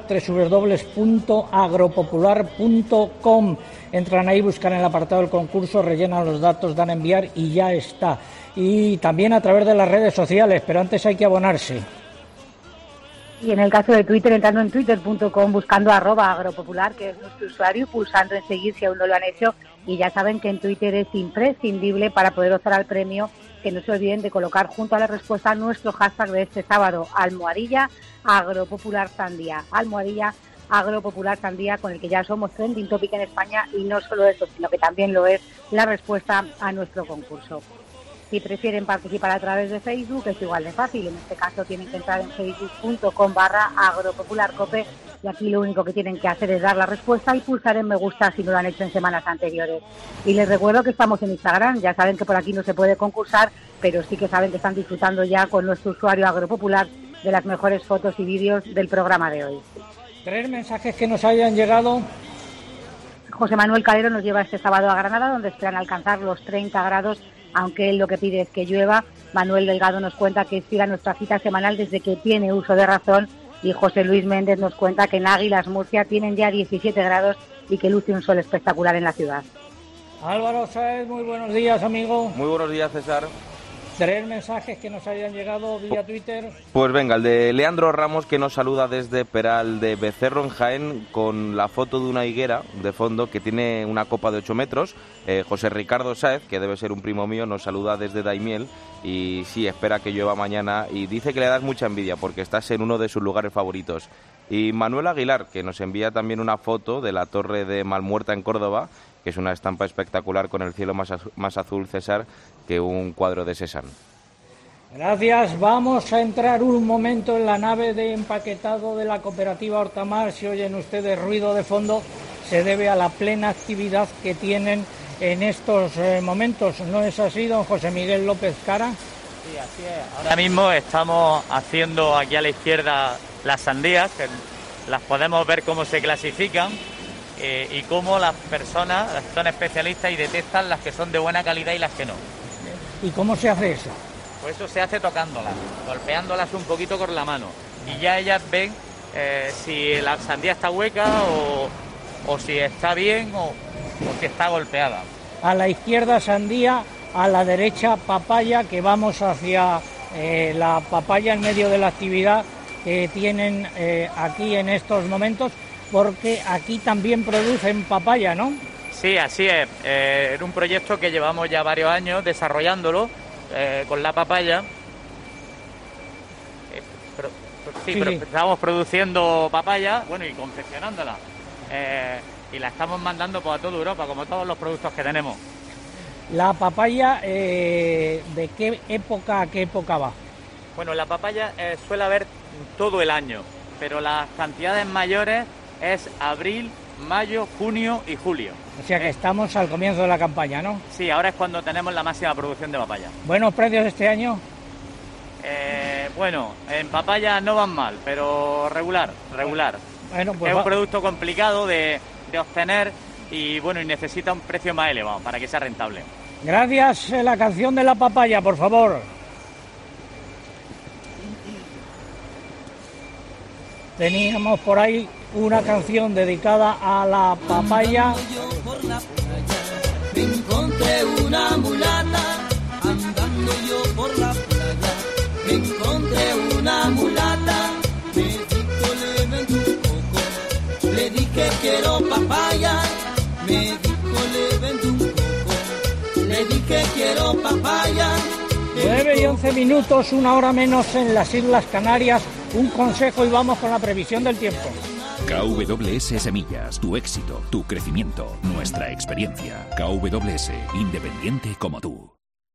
www.agropopular.com. Entran ahí, buscan el apartado del concurso, rellenan los datos, dan a enviar y ya está. Y también a través de las redes sociales, pero antes hay que abonarse. Y en el caso de Twitter, entrando en twitter.com, buscando @agropopular, que es nuestro usuario, pulsando en seguir si aún no lo han hecho. Y ya saben que en Twitter es imprescindible para poder optar al premio, que no se olviden de colocar junto a la respuesta nuestro hashtag de este sábado, @agropopular_sandía, @agropopular_sandía, con el que ya somos trending topic en España, y no solo eso, sino que también lo es la respuesta a nuestro concurso. Si prefieren participar a través de Facebook, es igual de fácil. En este caso tienen que entrar en facebook.com/agropopularcope, y aquí lo único que tienen que hacer es dar la respuesta y pulsar en me gusta si no lo han hecho en semanas anteriores. Y les recuerdo que estamos en Instagram. Ya saben que por aquí no se puede concursar, pero sí que saben que están disfrutando ya con nuestro usuario Agropopular de las mejores fotos y vídeos del programa de hoy. 3 mensajes que nos hayan llegado. José Manuel Calero nos lleva este sábado a Granada, donde esperan alcanzar los 30 grados, aunque él lo que pide es que llueva. Manuel Delgado nos cuenta que siga nuestra cita semanal desde que tiene uso de razón, y José Luis Méndez nos cuenta que en Águilas, Murcia, tienen ya 17 grados y que luce un sol espectacular en la ciudad. Álvaro Sáez, muy buenos días, amigo. Muy buenos días, César. 3 mensajes que nos hayan llegado vía Twitter. Pues venga, el de Leandro Ramos, que nos saluda desde Peral de Becerro, en Jaén, con la foto de una higuera de fondo que tiene una copa de 8 metros. José Ricardo Sáez, que debe ser un primo mío, nos saluda desde Daimiel y sí, espera que llueva mañana, y dice que le das mucha envidia porque estás en uno de sus lugares favoritos. Y Manuel Aguilar, que nos envía también una foto de la Torre de Malmuerta en Córdoba, que es una estampa espectacular con el cielo más azul, César, que un cuadro de Cézanne. Gracias. Vamos a entrar un momento en la nave de empaquetado de la cooperativa Hortamar. Si oyen ustedes ruido de fondo, se debe a la plena actividad que tienen en estos momentos. ¿No es así, don José Miguel López Cara? Sí, así es. Ahora mismo estamos haciendo aquí a la izquierda las sandías, que las podemos ver cómo se clasifican y cómo las personas son especialistas y detectan las que son de buena calidad y las que no. ¿Y cómo se hace eso? Pues eso se hace tocándolas, golpeándolas un poquito con la mano. Y ya ellas ven si la sandía está hueca o si está bien o si está golpeada. A la izquierda sandía, a la derecha papaya, que vamos hacia la papaya en medio de la actividad que tienen aquí en estos momentos, porque aquí también producen papaya, ¿no? Sí, así es. Era un proyecto que llevamos ya varios años desarrollándolo con la papaya. Pero estamos produciendo papaya, bueno, y confeccionándola. Y la estamos mandando pues, a toda Europa, como todos los productos que tenemos. ¿La papaya de qué época a qué época va? Bueno, la papaya suele haber todo el año, pero las cantidades mayores es abril, mayo, junio y julio. O sea que estamos al comienzo de la campaña, ¿no? Sí, ahora es cuando tenemos la máxima producción de papaya. ¿Buenos precios este año? Bueno, en papaya no van mal, pero regular. Bueno, pues es un producto complicado de obtener y bueno, y necesita un precio más elevado para que sea rentable. Gracias. La canción de la papaya, por favor. Teníamos por ahí una canción dedicada a la papaya. Me encontré una mulata, andando yo por la playa. Me encontré una mulata, me dijo le vendí un poco. Le dije quiero papaya, me dijo le vendí un poco. Le dije quiero papaya. 9 y 11 minutos, 1 hora menos en las Islas Canarias. Un consejo y vamos con la previsión del tiempo. KWS Semillas, tu éxito, tu crecimiento, nuestra experiencia. KWS, independiente como tú.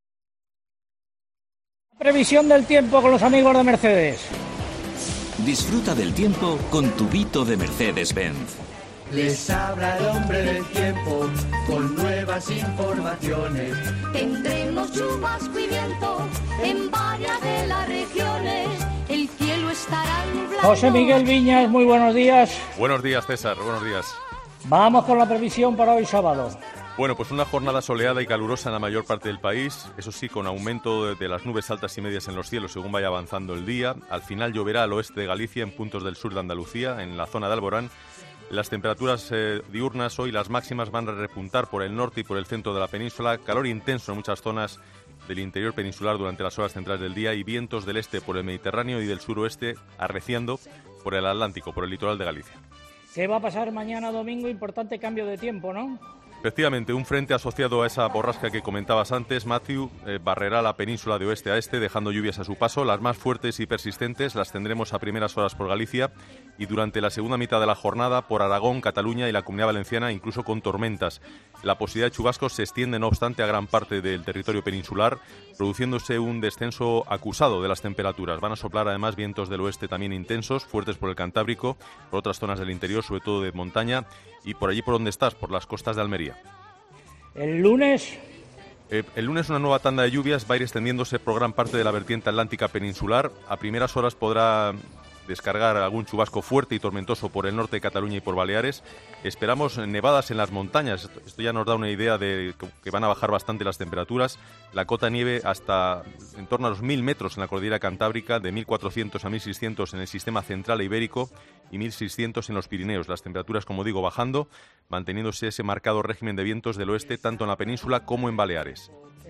Previsión del tiempo con los amigos de Mercedes. Disfruta del tiempo con tu Vito de Mercedes-Benz. Les habla el hombre del tiempo con nuevas informaciones. Tendremos chubasco y viento en varias de las regiones. El cielo estará nublado. José Miguel Viñas, muy buenos días. Buenos días, César, buenos días. Vamos con la previsión para hoy sábado. Bueno, pues una jornada soleada y calurosa en la mayor parte del país, eso sí, con aumento de las nubes altas y medias en los cielos según vaya avanzando el día. Al final lloverá al oeste de Galicia, en puntos del sur de Andalucía, en la zona de Alborán. Las temperaturas diurnas hoy, las máximas, van a repuntar por el norte y por el centro de la península. Calor intenso en muchas zonas del interior peninsular durante las horas centrales del día y vientos del este por el Mediterráneo y del suroeste arreciando por el Atlántico, por el litoral de Galicia. ¿Qué va a pasar mañana domingo? Importante cambio de tiempo, ¿no? Efectivamente, un frente asociado a esa borrasca que comentabas antes, Matthew, barrerá la península de oeste a este, dejando lluvias a su paso. Las más fuertes y persistentes las tendremos a primeras horas por Galicia y durante la segunda mitad de la jornada por Aragón, Cataluña y la Comunidad Valenciana, incluso con tormentas. La posibilidad de chubascos se extiende, no obstante, a gran parte del territorio peninsular, produciéndose un descenso acusado de las temperaturas. Van a soplar además vientos del oeste también intensos, fuertes por el Cantábrico, por otras zonas del interior, sobre todo de montaña, y por allí por donde estás, por las costas de Almería. El lunes una nueva tanda de lluvias va a ir extendiéndose por gran parte de la vertiente atlántica peninsular. A primeras horas podrá descargar algún chubasco fuerte y tormentoso por el norte de Cataluña y por Baleares. Esperamos nevadas en las montañas. Esto ya nos da una idea de que van a bajar bastante las temperaturas. La cota nieve hasta en torno a los 1.000 metros en la cordillera Cantábrica, de 1.400 a 1.600 en el sistema central e ibérico y 1.600 en los Pirineos. Las temperaturas, como digo, bajando, manteniéndose ese marcado régimen de vientos del oeste tanto en la península como en Baleares.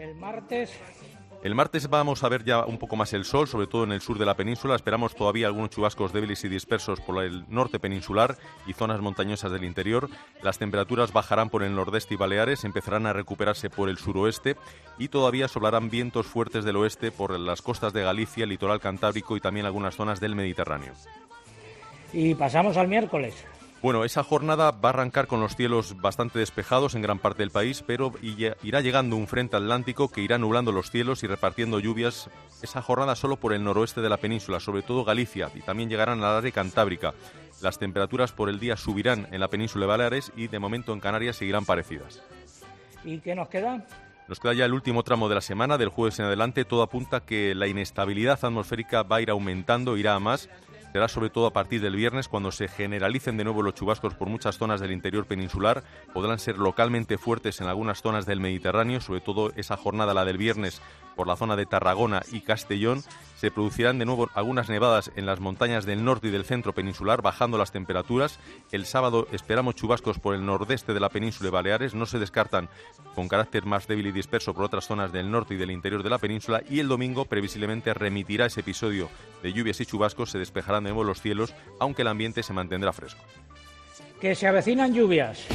El martes vamos a ver ya un poco más el sol, sobre todo en el sur de la península. Esperamos todavía algunos chubascos débiles y dispersos por el norte peninsular y zonas montañosas del interior. Las temperaturas bajarán por el nordeste y Baleares, empezarán a recuperarse por el suroeste y todavía soplarán vientos fuertes del oeste por las costas de Galicia, el litoral cantábrico y también algunas zonas del Mediterráneo. Y pasamos al miércoles. Bueno, esa jornada va a arrancar con los cielos bastante despejados en gran parte del país, pero irá llegando un frente atlántico que irá nublando los cielos y repartiendo lluvias. Esa jornada solo por el noroeste de la península, sobre todo Galicia, y también llegarán al área cantábrica. Las temperaturas por el día subirán en la península de Baleares y de momento en Canarias seguirán parecidas. ¿Y qué nos queda? Nos queda ya el último tramo de la semana, del jueves en adelante. Todo apunta que la inestabilidad atmosférica va a ir aumentando, irá a más. Será sobre todo a partir del viernes cuando se generalicen de nuevo los chubascos por muchas zonas del interior peninsular. Podrán ser localmente fuertes en algunas zonas del Mediterráneo, sobre todo esa jornada, la del viernes, por la zona de Tarragona y Castellón. Se producirán de nuevo algunas nevadas en las montañas del norte y del centro peninsular, bajando las temperaturas. El sábado esperamos chubascos por el nordeste de la península de Baleares. No se descartan con carácter más débil y disperso por otras zonas del norte y del interior de la península. Y el domingo previsiblemente remitirá ese episodio de lluvias y chubascos. Se despejarán de nuevo los cielos, aunque el ambiente se mantendrá fresco. Que se avecinan lluvias.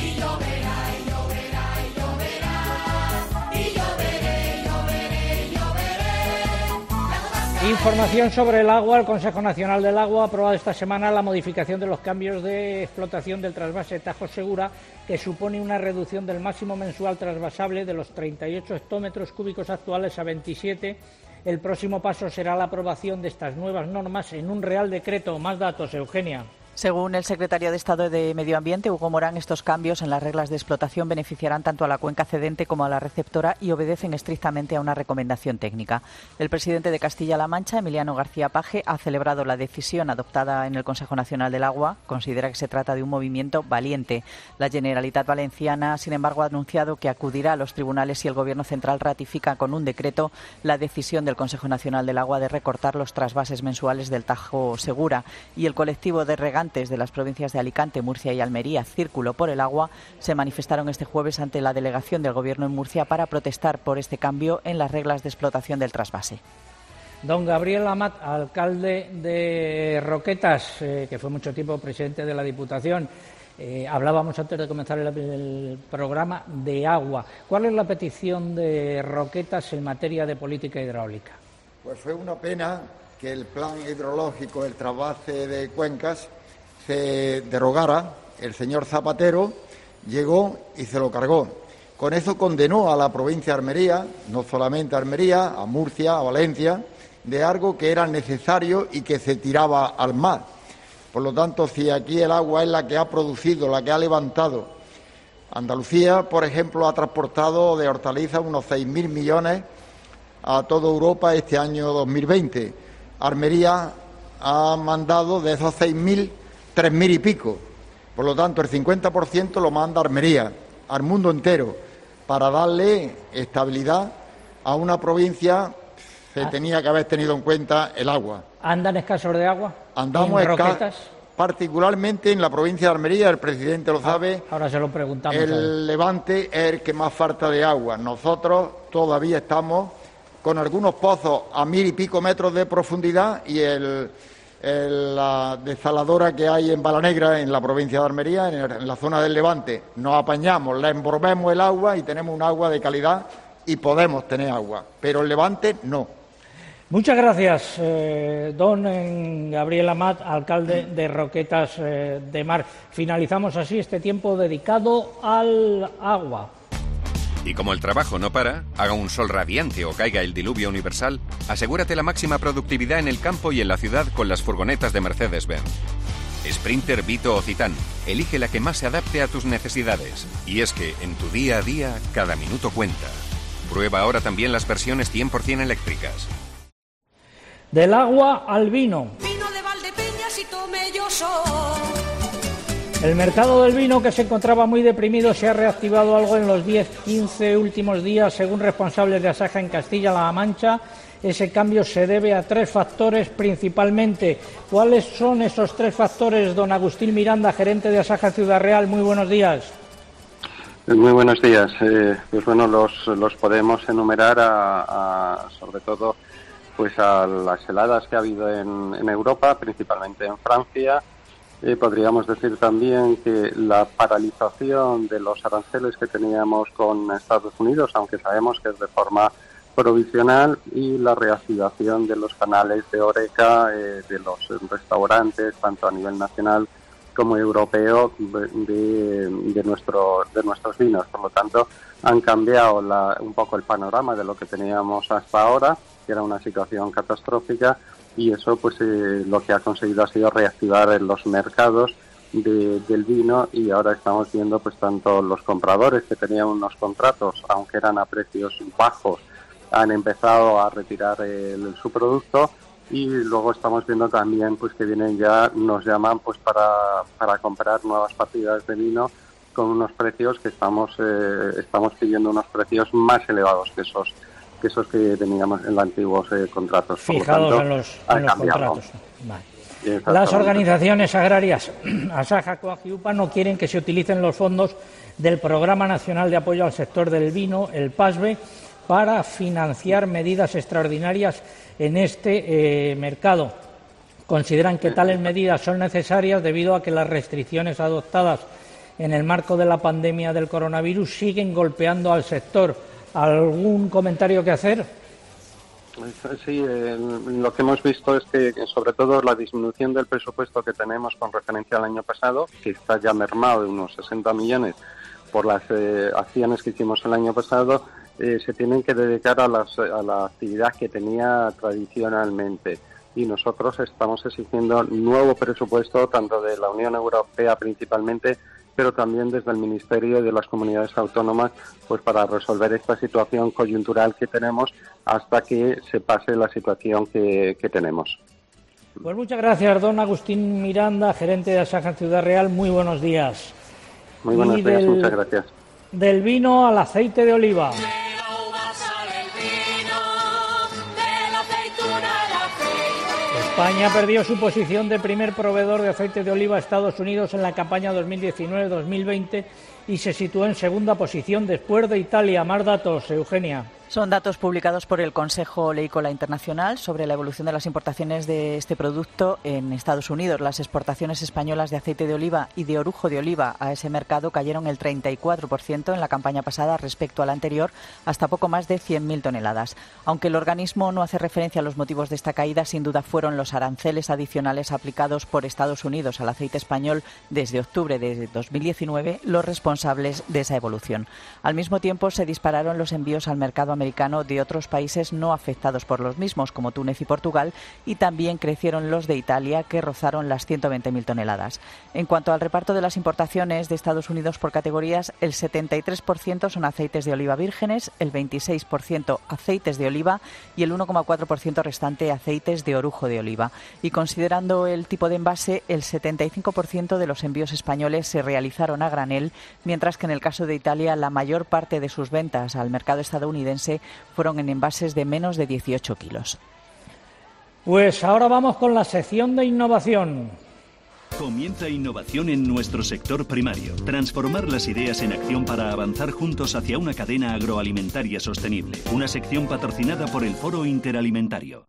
Información sobre el agua. El Consejo Nacional del Agua ha aprobado esta semana la modificación de los cambios de explotación del trasvase Tajo Segura, que supone una reducción del máximo mensual trasvasable de los 38 hectómetros cúbicos actuales a 27. El próximo paso será la aprobación de estas nuevas normas en un Real Decreto. Más datos, Eugenia. Según el secretario de Estado de Medio Ambiente, Hugo Morán, estos cambios en las reglas de explotación beneficiarán tanto a la cuenca cedente como a la receptora y obedecen estrictamente a una recomendación técnica. El presidente de Castilla-La Mancha, Emiliano García Paje, ha celebrado la decisión adoptada en el Consejo Nacional del Agua. Considera que se trata de un movimiento valiente. La Generalitat Valenciana, sin embargo, ha anunciado que acudirá a los tribunales si el Gobierno central ratifica con un decreto la decisión del Consejo Nacional del Agua de recortar los trasvases mensuales del Tajo Segura. Y el colectivo de regantes de las provincias de Alicante, Murcia y Almería, Círculo por el Agua, se manifestaron este jueves ante la delegación del Gobierno en Murcia para protestar por este cambio en las reglas de explotación del trasvase. Don Gabriel Amat, alcalde de Roquetas, que fue mucho tiempo presidente de la Diputación. Hablábamos antes de comenzar el programa de agua. ¿Cuál es la petición de Roquetas en materia de política hidráulica? Pues fue una pena que el plan hidrológico, el trasvase de cuencas, se derogara. El señor Zapatero llegó y se lo cargó. Con eso condenó a la provincia de Almería, no solamente a Almería, a Murcia, a Valencia, de algo que era necesario y que se tiraba al mar. Por lo tanto, si aquí el agua es la que ha producido, la que ha levantado, Andalucía, por ejemplo, ha transportado de hortalizas unos 6.000 millones a toda Europa este año 2020. Almería ha mandado de esos 6.000, 3.000 y pico. Por lo tanto, el 50% lo manda Almería, al mundo entero, para darle estabilidad a una provincia. Se tenía que haber tenido en cuenta el agua. ¿Andan escasos de agua? Andamos escasos, particularmente en la provincia de Almería. El presidente lo sabe. Ahora se lo preguntamos. El Levante es el que más falta de agua. Nosotros todavía estamos con algunos pozos a 1.000 y pico metros de profundidad y la desaladora que hay en Balanegra, en la provincia de Almería, en la zona del Levante. Nos apañamos, le envolvemos el agua y tenemos un agua de calidad y podemos tener agua, pero el Levante no. Muchas gracias, don Gabriel Amat, alcalde de Roquetas de Mar. Finalizamos así este tiempo dedicado al agua. Y como el trabajo no para, haga un sol radiante o caiga el diluvio universal, asegúrate la máxima productividad en el campo y en la ciudad con las furgonetas de Mercedes-Benz. Sprinter, Vito o Citan, elige la que más se adapte a tus necesidades. Y es que en tu día a día, cada minuto cuenta. Prueba ahora también las versiones 100% eléctricas. Del agua al vino. Vino de Valdepeñas y Tomelloso. El mercado del vino, que se encontraba muy deprimido, se ha reactivado algo en los 10-15 últimos días, según responsables de Asaja en Castilla-La Mancha. Ese cambio se debe a 3 factores principalmente. ¿Cuáles son esos 3 factores, don Agustín Miranda, gerente de Asaja Ciudad Real? Muy buenos días. Muy buenos días. Pues bueno, los podemos enumerar sobre todo pues a las heladas que ha habido en Europa, principalmente en Francia. Podríamos decir también que la paralización de los aranceles que teníamos con Estados Unidos, aunque sabemos que es de forma provisional, y la reactivación de los canales de Horeca, de los restaurantes, tanto a nivel nacional como europeo, de nuestros vinos. Por lo tanto, han cambiado un poco el panorama de lo que teníamos hasta ahora, que era una situación catastrófica, y eso pues lo que ha conseguido ha sido reactivar los mercados del vino, y ahora estamos viendo pues tanto los compradores que tenían unos contratos, aunque eran a precios bajos, han empezado a retirar su producto, y luego estamos viendo también pues que nos llaman pues para comprar nuevas partidas de vino con unos precios que estamos pidiendo unos precios más elevados que esos que teníamos en los antiguos contratos. Fijados en los contratos. Vale. Las organizaciones agrarias Asaja, Coag y UPA no quieren que se utilicen los fondos del Programa Nacional de Apoyo al Sector del Vino, el PASVE, para financiar medidas extraordinarias en este mercado. Consideran que tales medidas son necesarias debido a que las restricciones adoptadas en el marco de la pandemia del coronavirus siguen golpeando al sector. ¿Algún comentario que hacer? Sí, lo que hemos visto es que, sobre todo, la disminución del presupuesto que tenemos con referencia al año pasado, que está ya mermado de unos 60 millones por las acciones que hicimos el año pasado, se tienen que dedicar a la actividad que tenía tradicionalmente. Y nosotros estamos exigiendo nuevo presupuesto, tanto de la Unión Europea principalmente, pero también desde el Ministerio y de las comunidades autónomas, pues para resolver esta situación coyuntural que tenemos hasta que se pase la situación que tenemos. Pues muchas gracias, don Agustín Miranda, gerente de Asaja Ciudad Real. Muy buenos días. Muy buenos días, muchas gracias. Del vino al aceite de oliva. España perdió su posición de primer proveedor de aceite de oliva a Estados Unidos en la campaña 2019-2020 y se situó en segunda posición después de Italia. Más datos, Eugenia. Son datos publicados por el Consejo Oleícola Internacional sobre la evolución de las importaciones de este producto en Estados Unidos. Las exportaciones españolas de aceite de oliva y de orujo de oliva a ese mercado cayeron el 34% en la campaña pasada respecto a la anterior, hasta poco más de 100.000 toneladas. Aunque el organismo no hace referencia a los motivos de esta caída, sin duda fueron los aranceles adicionales aplicados por Estados Unidos al aceite español desde octubre de 2019 los responsables de esa evolución. Al mismo tiempo, se dispararon los envíos al mercado americano de otros países no afectados por los mismos, como Túnez y Portugal, y también crecieron los de Italia, que rozaron las 120.000 toneladas. En cuanto al reparto de las importaciones de Estados Unidos por categorías, el 73% son aceites de oliva vírgenes, el 26% aceites de oliva y el 1,4% restante aceites de orujo de oliva. Y considerando el tipo de envase, el 75% de los envíos españoles se realizaron a granel, mientras que en el caso de Italia la mayor parte de sus ventas al mercado estadounidense fueron en envases de menos de 18 kilos. Pues ahora vamos con la sección de innovación. Comienza innovación en nuestro sector primario. Transformar las ideas en acción para avanzar juntos hacia una cadena agroalimentaria sostenible. Una sección patrocinada por el Foro Interalimentario.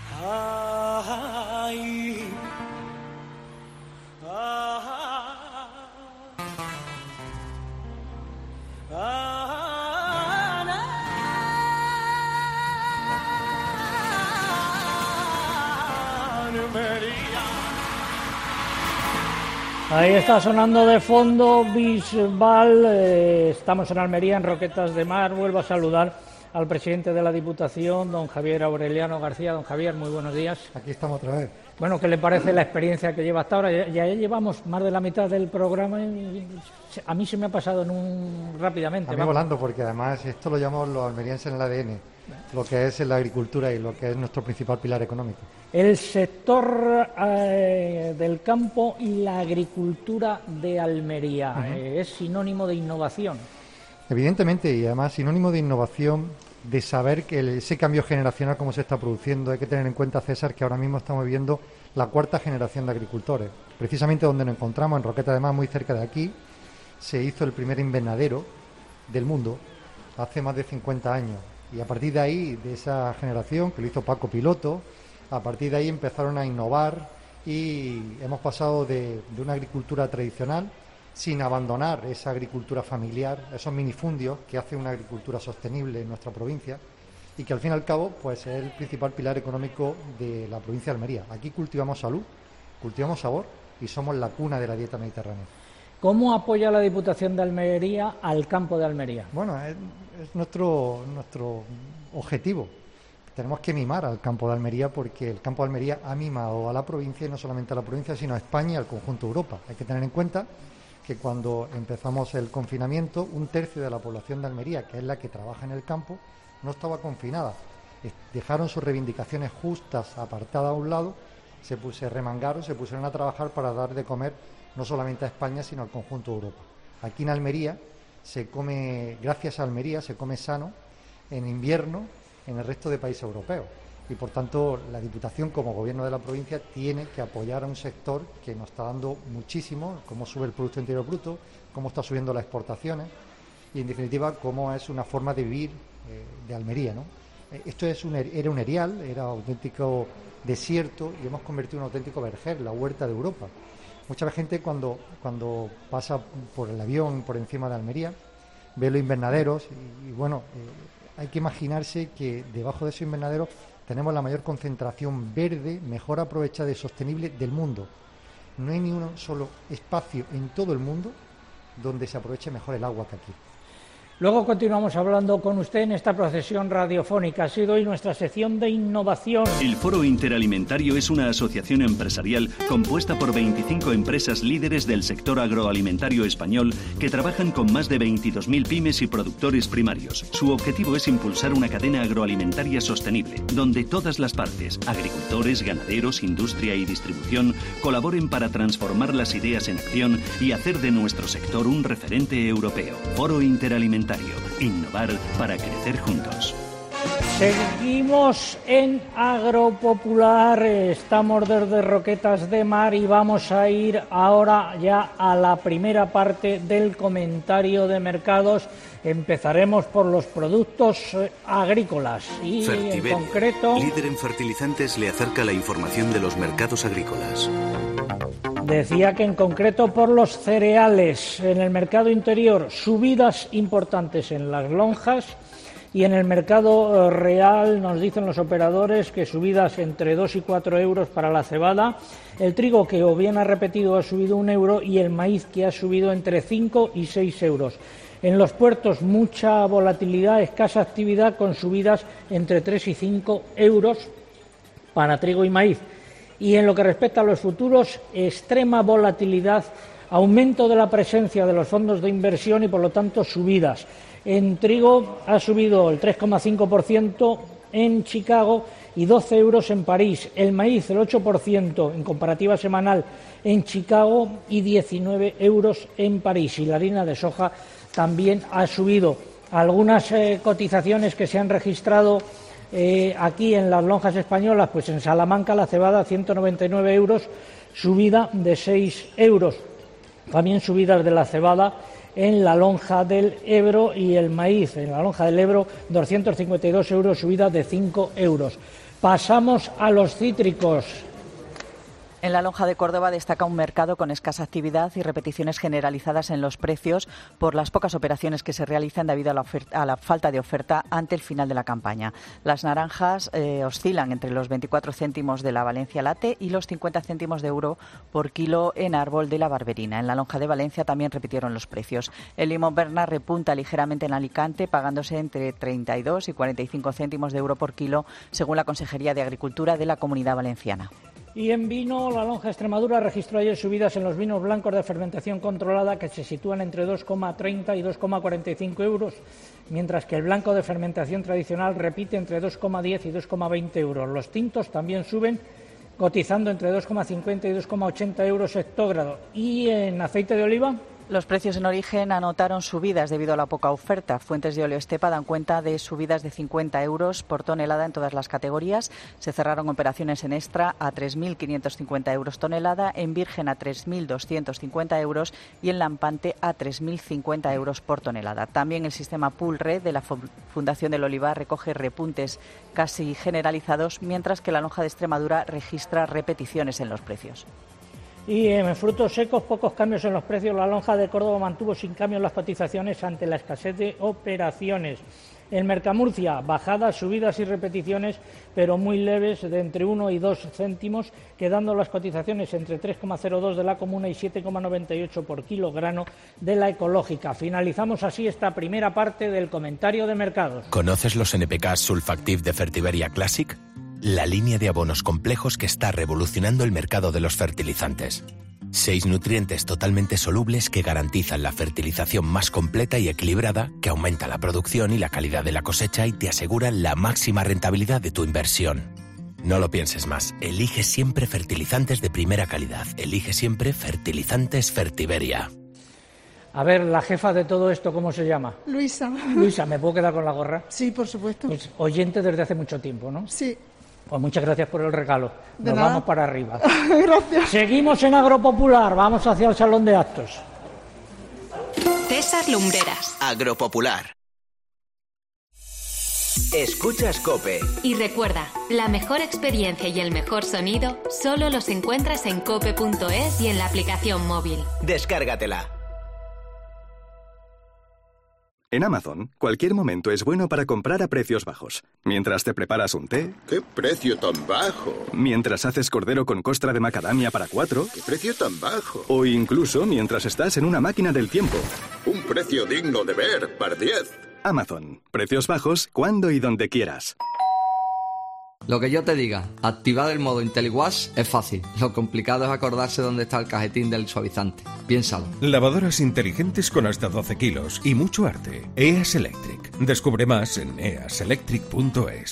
Ahí está sonando de fondo Bisbal. Estamos en Almería, en Roquetas de Mar. Vuelvo a saludar al presidente de la Diputación, don Javier Aureliano García. Don Javier, muy buenos días. Aquí estamos otra vez. Bueno, ¿qué le parece la experiencia que lleva hasta ahora? Ya llevamos más de la mitad del programa y a mí se me ha pasado rápidamente. A mí volando, porque además esto lo llamamos los almerienses en el ADN, lo que es la agricultura y lo que es nuestro principal pilar económico. El sector del campo y la agricultura de Almería es sinónimo de innovación. Evidentemente, y además sinónimo de innovación, de saber que ese cambio generacional como se está produciendo. Hay que tener en cuenta, César, que ahora mismo estamos viviendo la cuarta generación de agricultores. Precisamente donde nos encontramos, en Roquetas de Mar, muy cerca de aquí, se hizo el primer invernadero del mundo hace más de 50 años. Y a partir de ahí, de esa generación, que lo hizo Paco Piloto, a partir de ahí empezaron a innovar y hemos pasado de una agricultura tradicional, sin abandonar esa agricultura familiar, esos minifundios que hace una agricultura sostenible en nuestra provincia y que al fin y al cabo pues es el principal pilar económico de la provincia de Almería. Aquí cultivamos salud, cultivamos sabor y somos la cuna de la dieta mediterránea. ¿Cómo apoya la Diputación de Almería al campo de Almería? Bueno, es nuestro objetivo. tenemos que mimar al campo de Almería, porque el campo de Almería ha mimado a la provincia, y no solamente a la provincia, sino a España y al conjunto de Europa. Hay que tener en cuenta que cuando empezamos el confinamiento, 1/3 de la población de Almería, que es la que trabaja en el campo, no estaba confinada. Dejaron sus reivindicaciones justas apartadas a un lado, se remangaron, se pusieron a trabajar para dar de comer no solamente a España, sino al conjunto de Europa. Aquí en Almería se come, gracias a Almería, se come sano en invierno en el resto de países europeos. Y por tanto la Diputación, como gobierno de la provincia, tiene que apoyar a un sector que nos está dando muchísimo, cómo sube el Producto Interior Bruto, cómo está subiendo las exportaciones y en definitiva cómo es una forma de vivir de Almería, ¿no? Esto era un erial, era auténtico desierto, y hemos convertido en un auténtico vergel, la huerta de Europa. Mucha gente cuando pasa por el avión por encima de Almería ve los invernaderos y bueno, hay que imaginarse que debajo de esos invernaderos tenemos la mayor concentración verde, mejor aprovechada y sostenible del mundo. No hay ni un solo espacio en todo el mundo donde se aproveche mejor el agua que aquí. Luego continuamos hablando con usted en esta procesión radiofónica. Ha sido hoy nuestra sección de innovación. El Foro Interalimentario es una asociación empresarial compuesta por 25 empresas líderes del sector agroalimentario español que trabajan con más de 22.000 pymes y productores primarios. Su objetivo es impulsar una cadena agroalimentaria sostenible, donde todas las partes, agricultores, ganaderos, industria y distribución, colaboren para transformar las ideas en acción y hacer de nuestro sector un referente europeo. Foro Interalimentario. Innovar para crecer juntos. Seguimos en Agropopular, estamos desde Roquetas de Mar y vamos a ir ahora ya a la primera parte del comentario de mercados. Empezaremos por los productos agrícolas y Fertiberia, en concreto... líder en fertilizantes, le acerca la información de los mercados agrícolas. Decía que en concreto por los cereales, en el mercado interior, subidas importantes en las lonjas, y en el mercado real nos dicen los operadores que subidas entre 2 y 4 euros para la cebada, el trigo que o bien ha repetido ha subido 1 euro y el maíz que ha subido entre 5 y 6 euros. En los puertos mucha volatilidad, escasa actividad con subidas entre 3 y 5 euros para trigo y maíz. Y en lo que respecta a los futuros, extrema volatilidad, aumento de la presencia de los fondos de inversión y por lo tanto subidas. En trigo ha subido el 3,5% en Chicago y 12 euros en París. El maíz el 8% en comparativa semanal en Chicago y 19 euros en París. Y la harina de soja también ha subido. Algunas cotizaciones que se han registrado aquí en las lonjas españolas, pues en Salamanca la cebada 199 euros, subida de 6 euros. También subidas de la cebada en la lonja del Ebro y el maíz en la lonja del Ebro 252 euros, subida de 5 euros. Pasamos a los cítricos. En la lonja de Córdoba destaca un mercado con escasa actividad y repeticiones generalizadas en los precios por las pocas operaciones que se realizan debido a la falta de oferta ante el final de la campaña. Las naranjas oscilan entre los 24 céntimos de la Valencia Late y los 50 céntimos de euro por kilo en árbol de la Barberina. En la lonja de Valencia también repitieron los precios. El limón Berna repunta ligeramente en Alicante, pagándose entre 32 y 45 céntimos de euro por kilo, según la Consejería de Agricultura de la Comunidad Valenciana. Y en vino, la lonja Extremadura registró ayer subidas en los vinos blancos de fermentación controlada que se sitúan entre 2,30 y 2,45 euros, mientras que el blanco de fermentación tradicional repite entre 2,10 y 2,20 euros. Los tintos también suben, cotizando entre 2,50 y 2,80 euros hectógrado. ¿Y en aceite de oliva? Los precios en origen anotaron subidas debido a la poca oferta. Fuentes de Oleo Estepa dan cuenta de subidas de 50 euros por tonelada en todas las categorías. Se cerraron operaciones en extra a 3.550 euros tonelada, en virgen a 3.250 euros y en lampante a 3.050 euros por tonelada. También el sistema Pool Red de la Fundación del Olivar recoge repuntes casi generalizados, mientras que la lonja de Extremadura registra repeticiones en los precios. Y en frutos secos, pocos cambios en los precios. La lonja de Córdoba mantuvo sin cambios las cotizaciones ante la escasez de operaciones. En Mercamurcia, bajadas, subidas y repeticiones, pero muy leves, de entre 1 y 2 céntimos, quedando las cotizaciones entre 3,02 de la comuna y 7,98 por kilogramo de la ecológica. Finalizamos así esta primera parte del comentario de mercados. ¿Conoces los NPK Sulfactive de Fertiberia Classic? La línea de abonos complejos que está revolucionando el mercado de los fertilizantes. 6 nutrientes totalmente solubles que garantizan la fertilización más completa y equilibrada, que aumenta la producción y la calidad de la cosecha y te aseguran la máxima rentabilidad de tu inversión. No lo pienses más. Elige siempre fertilizantes de primera calidad. Elige siempre Fertilizantes Fertiberia. A ver, la jefa de todo esto, ¿cómo se llama? Luisa. Luisa, ¿me puedo quedar con la gorra? Sí, por supuesto. Pues oyente desde hace mucho tiempo, ¿no? Sí. Pues muchas gracias por el regalo. De Nos nada. vamos para arriba. Gracias. Seguimos en Agropopular, vamos hacia el salón de actos. César Lumbreras. Agropopular. Escuchas COPE. Y recuerda, la mejor experiencia y el mejor sonido solo los encuentras en cope.es y en la aplicación móvil. Descárgatela. En Amazon, cualquier momento es bueno para comprar a precios bajos. Mientras te preparas un té... ¡Qué precio tan bajo! Mientras haces cordero con costra de macadamia para 4... ¡Qué precio tan bajo! O incluso mientras estás en una máquina del tiempo. ¡Un precio digno de ver, par 10! Amazon. Precios bajos cuando y donde quieras. Lo que yo te diga, activar el modo IntelliWash es fácil. Lo complicado es acordarse dónde está el cajetín del suavizante. Piénsalo. Lavadoras inteligentes con hasta 12 kilos y mucho arte. EAS Electric. Descubre más en easelectric.es.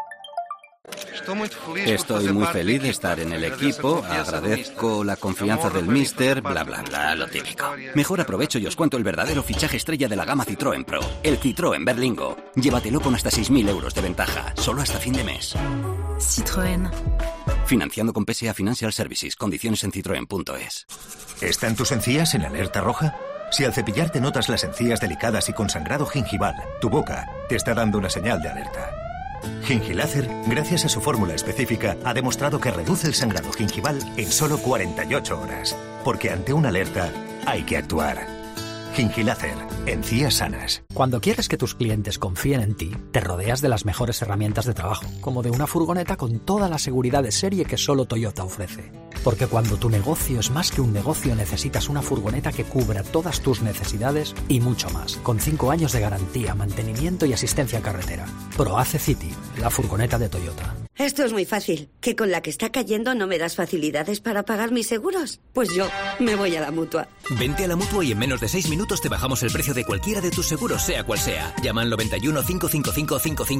Estoy muy feliz de estar en el equipo, agradezco la confianza del míster, bla bla bla, lo típico. Mejor aprovecho y os cuento el verdadero fichaje estrella de la gama Citroën Pro, el Citroën Berlingo. Llévatelo con hasta 6.000 euros de ventaja, solo hasta fin de mes. Citroën. Financiando con PSA Financial Services, condiciones en citroen.es. ¿Están tus encías en alerta roja? Si al cepillarte notas las encías delicadas y con sangrado gingival, tu boca te está dando una señal de alerta. Gingilácer, gracias a su fórmula específica, ha demostrado que reduce el sangrado gingival en solo 48 horas. Porque ante una alerta, hay que actuar. Gingilácer, encías sanas. Cuando quieres que tus clientes confíen en ti, te rodeas de las mejores herramientas de trabajo, como de una furgoneta con toda la seguridad de serie que solo Toyota ofrece. Porque cuando tu negocio es más que un negocio, necesitas una furgoneta que cubra todas tus necesidades y mucho más, con 5 años de garantía, mantenimiento y asistencia en carretera. ProAce City, la furgoneta de Toyota. Esto es muy fácil. ¿Que con la que está cayendo no me das facilidades para pagar mis seguros? Pues yo me voy a la Mutua. Vente a la Mutua y en menos de 6 minutos te bajamos el precio de cualquiera de tus seguros, sea cual sea. Llama al 91 555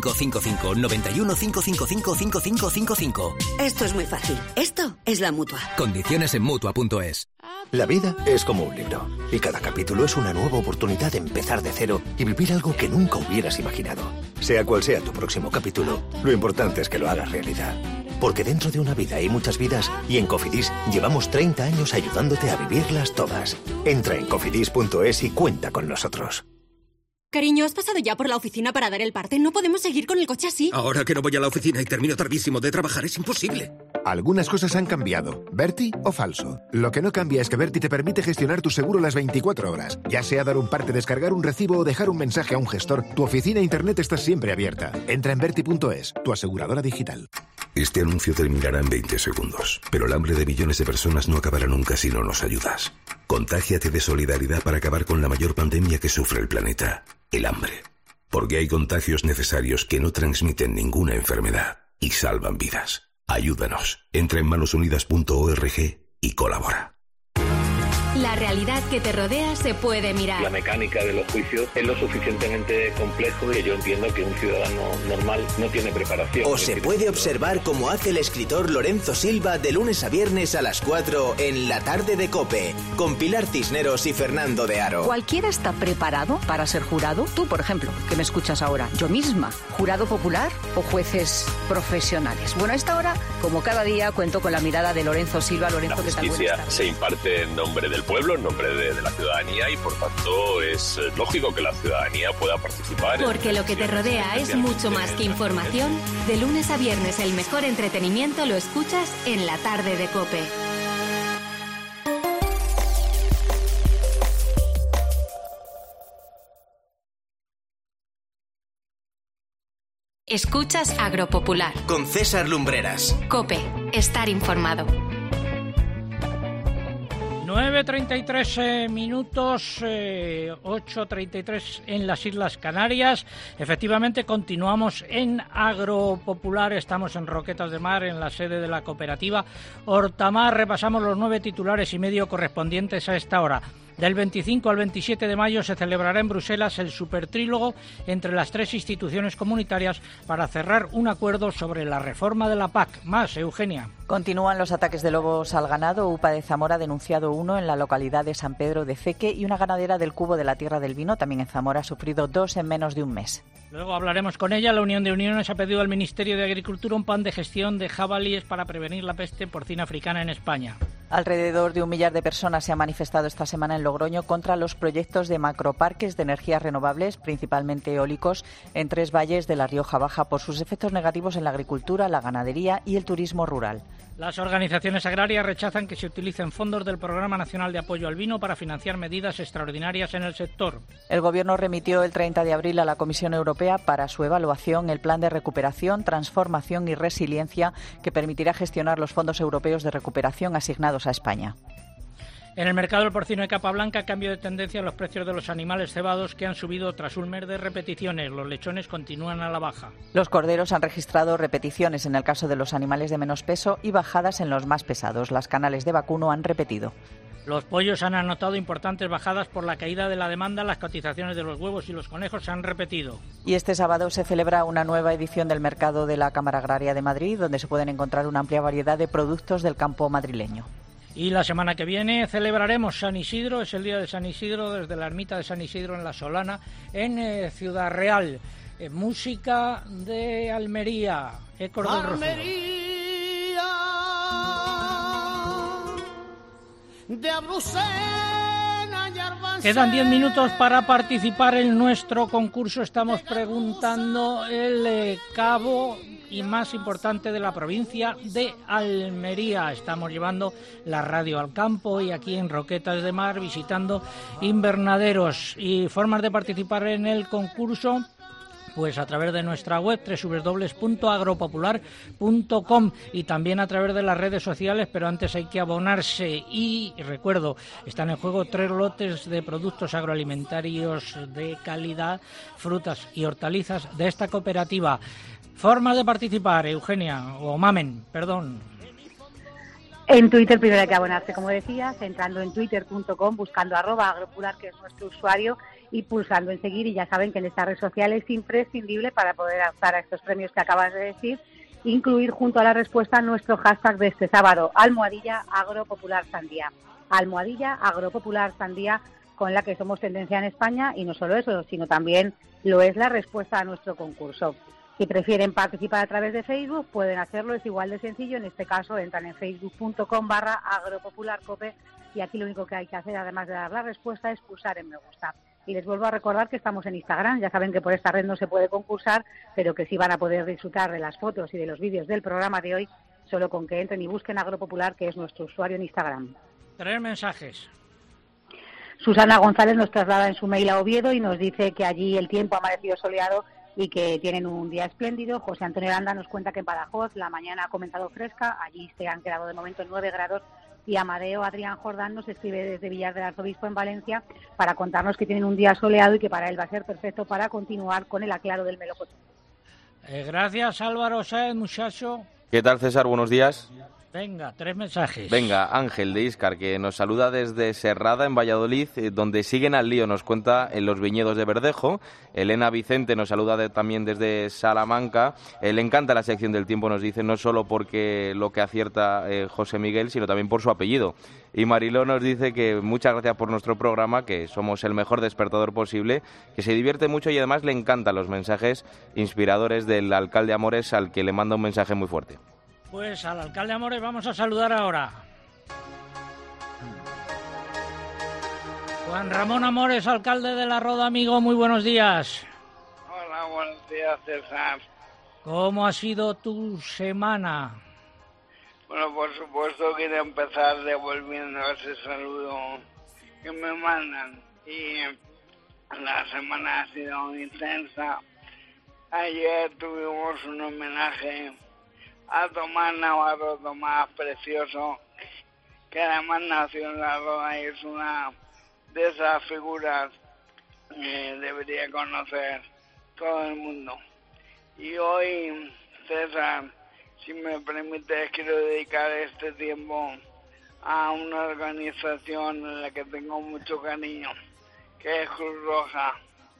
5555. 91 555 5555. Esto es muy fácil. Esto es la Mutua. Condiciones en Mutua.es. La vida es como un libro, y cada capítulo es una nueva oportunidad de empezar de cero y vivir algo que nunca hubieras imaginado. Sea cual sea tu próximo capítulo, lo importante es que lo hagas realidad. Porque dentro de una vida hay muchas vidas, y en Cofidis llevamos 30 años ayudándote a vivirlas todas. Entra en cofidis.es y cuenta con nosotros. Cariño, ¿has pasado ya por la oficina para dar el parte? No podemos seguir con el coche así. Ahora que no voy a la oficina y termino tardísimo de trabajar, es imposible. Algunas cosas han cambiado. ¿Berti o falso? Lo que no cambia es que Berti te permite gestionar tu seguro las 24 horas. Ya sea dar un parte, descargar un recibo o dejar un mensaje a un gestor, tu oficina e internet está siempre abierta. Entra en Berti.es, tu aseguradora digital. Este anuncio terminará en 20 segundos, pero el hambre de millones de personas no acabará nunca si no nos ayudas. Contágiate de solidaridad para acabar con la mayor pandemia que sufre el planeta, el hambre. Porque hay contagios necesarios que no transmiten ninguna enfermedad y salvan vidas. Ayúdanos. Entra en manosunidas.org y colabora. La realidad que te rodea se puede mirar. La mecánica de los juicios es lo suficientemente complejo que yo entiendo que un ciudadano normal no tiene preparación. O se puede observar como hace el escritor Lorenzo Silva de lunes a viernes a las 4 en La Tarde de COPE, con Pilar Cisneros y Fernando de Aro. ¿Cualquiera está preparado para ser jurado? Tú, por ejemplo, que me escuchas ahora. Yo misma. ¿Jurado popular o jueces profesionales? Bueno, a esta hora, como cada día, cuento con la mirada de Lorenzo Silva. Lorenzo, la justicia se imparte en nombre del pueblo, en nombre de la ciudadanía, y por tanto es lógico que la ciudadanía pueda participar. Porque lo que te rodea es mucho más que información. De lunes a viernes el mejor entretenimiento lo escuchas en La Tarde de COPE. Escuchas Agropopular. Con César Lumbreras. COPE. Estar informado. 9:33 minutos, 8:33 en las Islas Canarias. Efectivamente, continuamos en Agropopular. Estamos en Roquetas de Mar, en la sede de la cooperativa Hortamar. Repasamos los 9 titulares y medio correspondientes a esta hora. Del 25 al 27 de mayo se celebrará en Bruselas el supertrílogo entre las 3 instituciones comunitarias para cerrar un acuerdo sobre la reforma de la PAC. Más, Eugenia. Continúan los ataques de lobos al ganado. UPA de Zamora ha denunciado uno en la localidad de San Pedro de Feque y una ganadera del Cubo de la Tierra del Vino, también en Zamora, ha sufrido 2 en menos de un mes. Luego hablaremos con ella. La Unión de Uniones ha pedido al Ministerio de Agricultura un plan de gestión de jabalíes para prevenir la peste porcina africana en España. Alrededor de 1 millar de personas se han manifestado esta semana en Logroño contra los proyectos de macroparques de energías renovables, principalmente eólicos, en 3 valles de la Rioja Baja por sus efectos negativos en la agricultura, la ganadería y el turismo rural. Las organizaciones agrarias rechazan que se utilicen fondos del Programa Nacional de Apoyo al Vino para financiar medidas extraordinarias en el sector. El Gobierno remitió el 30 de abril a la Comisión Europea para su evaluación el Plan de Recuperación, Transformación y Resiliencia que permitirá gestionar los fondos europeos de recuperación asignados a España. En el mercado del porcino de capa blanca, cambio de tendencia en los precios de los animales cebados que han subido tras un mes de repeticiones. Los lechones continúan a la baja. Los corderos han registrado repeticiones en el caso de los animales de menos peso y bajadas en los más pesados. Las canales de vacuno han repetido. Los pollos han anotado importantes bajadas por la caída de la demanda. Las cotizaciones de los huevos y los conejos se han repetido. Y este sábado se celebra una nueva edición del mercado de la Cámara Agraria de Madrid, donde se pueden encontrar una amplia variedad de productos del campo madrileño. Y la semana que viene celebraremos San Isidro, es el día de San Isidro, desde la ermita de San Isidro en La Solana, en Ciudad Real. Música de Almería, Ecos del Rocío. Quedan 10 minutos para participar en nuestro concurso. Estamos preguntando el cabo y más importante de la provincia de Almería. Estamos llevando la radio al campo y aquí en Roquetas de Mar visitando invernaderos. Y formas de participar en el concurso, pues a través de nuestra web www.agropopular.com y también a través de las redes sociales, pero antes hay que abonarse. Y recuerdo, están en juego 3 lotes de productos agroalimentarios de calidad, frutas y hortalizas de esta cooperativa. Formas de participar, Eugenia, o Mamen, perdón. En Twitter primero hay que abonarse, como decías, entrando en twitter.com, buscando @agropopular, que es nuestro usuario, y pulsando en seguir. Y ya saben que en esta red social es imprescindible para poder optar a estos premios que acabas de decir, incluir junto a la respuesta nuestro hashtag de este sábado, @agropopular_sandía. @agropopular_sandía, con la que somos tendencia en España, y no solo eso, sino también lo es la respuesta a nuestro concurso. Si prefieren participar a través de Facebook, pueden hacerlo, es igual de sencillo. En este caso, entran en facebook.com/agropopularcope y aquí lo único que hay que hacer, además de dar la respuesta, es pulsar en me gusta. Y les vuelvo a recordar que estamos en Instagram. Ya saben que por esta red no se puede concursar, pero que sí van a poder disfrutar de las fotos y de los vídeos del programa de hoy, solo con que entren y busquen Agropopular, que es nuestro usuario en Instagram. 3 mensajes. Susana González nos traslada en su mail a Oviedo y nos dice que allí el tiempo ha amanecido soleado y que tienen un día espléndido. José Antonio Aranda nos cuenta que en Badajoz la mañana ha comenzado fresca, allí se han quedado de momento 9 grados. Y Amadeo Adrián Jordán nos escribe desde Villar del Arzobispo en Valencia para contarnos que tienen un día soleado y que para él va a ser perfecto para continuar con el aclaro del melocotón. Gracias, Álvaro Sáez, muchacho. ¿Qué tal, César? Buenos días. Venga, 3 mensajes. Venga, Ángel de Íscar, que nos saluda desde Serrada, en Valladolid, donde siguen al lío, nos cuenta en los viñedos de Verdejo. Elena Vicente nos saluda también desde Salamanca. Le encanta la sección del tiempo, nos dice, no solo porque lo que acierta José Miguel, sino también por su apellido. Y Mariló nos dice que muchas gracias por nuestro programa, que somos el mejor despertador posible, que se divierte mucho y además le encantan los mensajes inspiradores del alcalde Amores, al que le manda un mensaje muy fuerte. Pues al alcalde Amores vamos a saludar ahora. Juan Ramón Amores, alcalde de La Roda, amigo, muy buenos días. Hola, buenos días, César. ¿Cómo ha sido tu semana? Bueno, por supuesto quiero empezar devolviendo ese saludo que me mandan. Y la semana ha sido intensa Ayer tuvimos un homenaje a Tomás Navarro, Tomás Precioso, que además nació en La Roda y es una de esas figuras que debería conocer todo el mundo. Y hoy, César, si me permites, quiero dedicar este tiempo a una organización en la que tengo mucho cariño, que es Cruz Roja.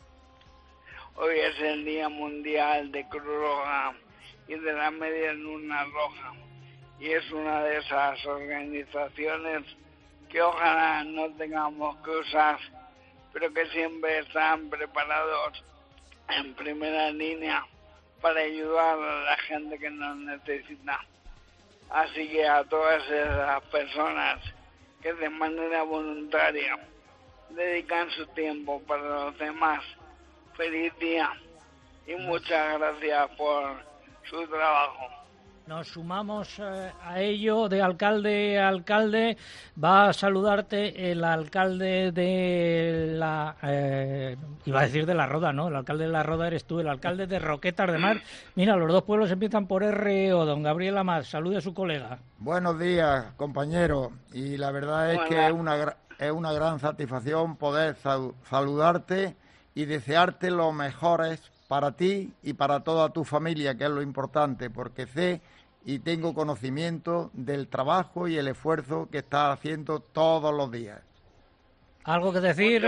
Hoy es el Día Mundial de Cruz Roja y de la Media Luna Roja. Y es una de esas organizaciones que ojalá no tengamos que usar, pero que siempre están preparados en primera línea para ayudar a la gente que nos necesita. Así que a todas esas personas que de manera voluntaria dedican su tiempo para los demás, feliz día y muchas gracias por su trabajo. Nos sumamos a ello. De alcalde a alcalde va a saludarte el alcalde de la... iba a decir de La Roda, ¿no? El alcalde de La Roda eres tú, el alcalde de Roquetas de Mar. Mira, los dos pueblos empiezan por RO, don Gabriel Amat. Salude a su colega. Buenos días, compañero. Y la verdad es que es una gran satisfacción poder saludarte y desearte lo mejores para ti y para toda tu familia, que es lo importante, porque sé y tengo conocimiento del trabajo y el esfuerzo que estás haciendo todos los días. ¿Algo que decir?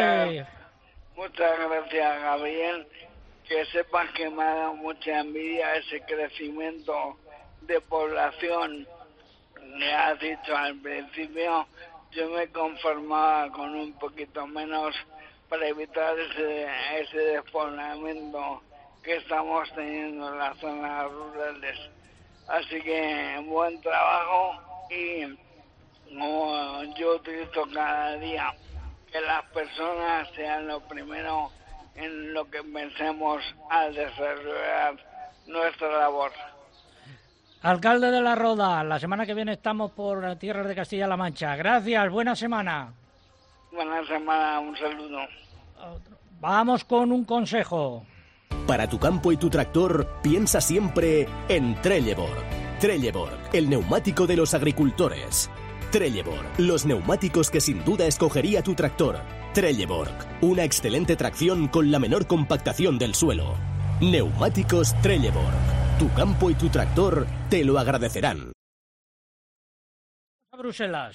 Muchas gracias, Gabriel. Que sepas que me ha dado mucha envidia ese crecimiento de población que has dicho al principio. Yo me conformaba con un poquito menos para evitar ese despoblamiento que estamos teniendo en las zonas rurales. Así que buen trabajo y como yo utilizo cada día, que las personas sean lo primero en lo que pensemos al desarrollar nuestra labor. Alcalde de La Roda, la semana que viene estamos por tierras de Castilla-La Mancha. Gracias, buena semana. Buena semana, un saludo. Vamos con un consejo. Para tu campo y tu tractor, piensa siempre en Trelleborg. Trelleborg, el neumático de los agricultores. Trelleborg, los neumáticos que sin duda escogería tu tractor. Trelleborg, una excelente tracción con la menor compactación del suelo. Neumáticos Trelleborg. Tu campo y tu tractor te lo agradecerán. A Bruselas.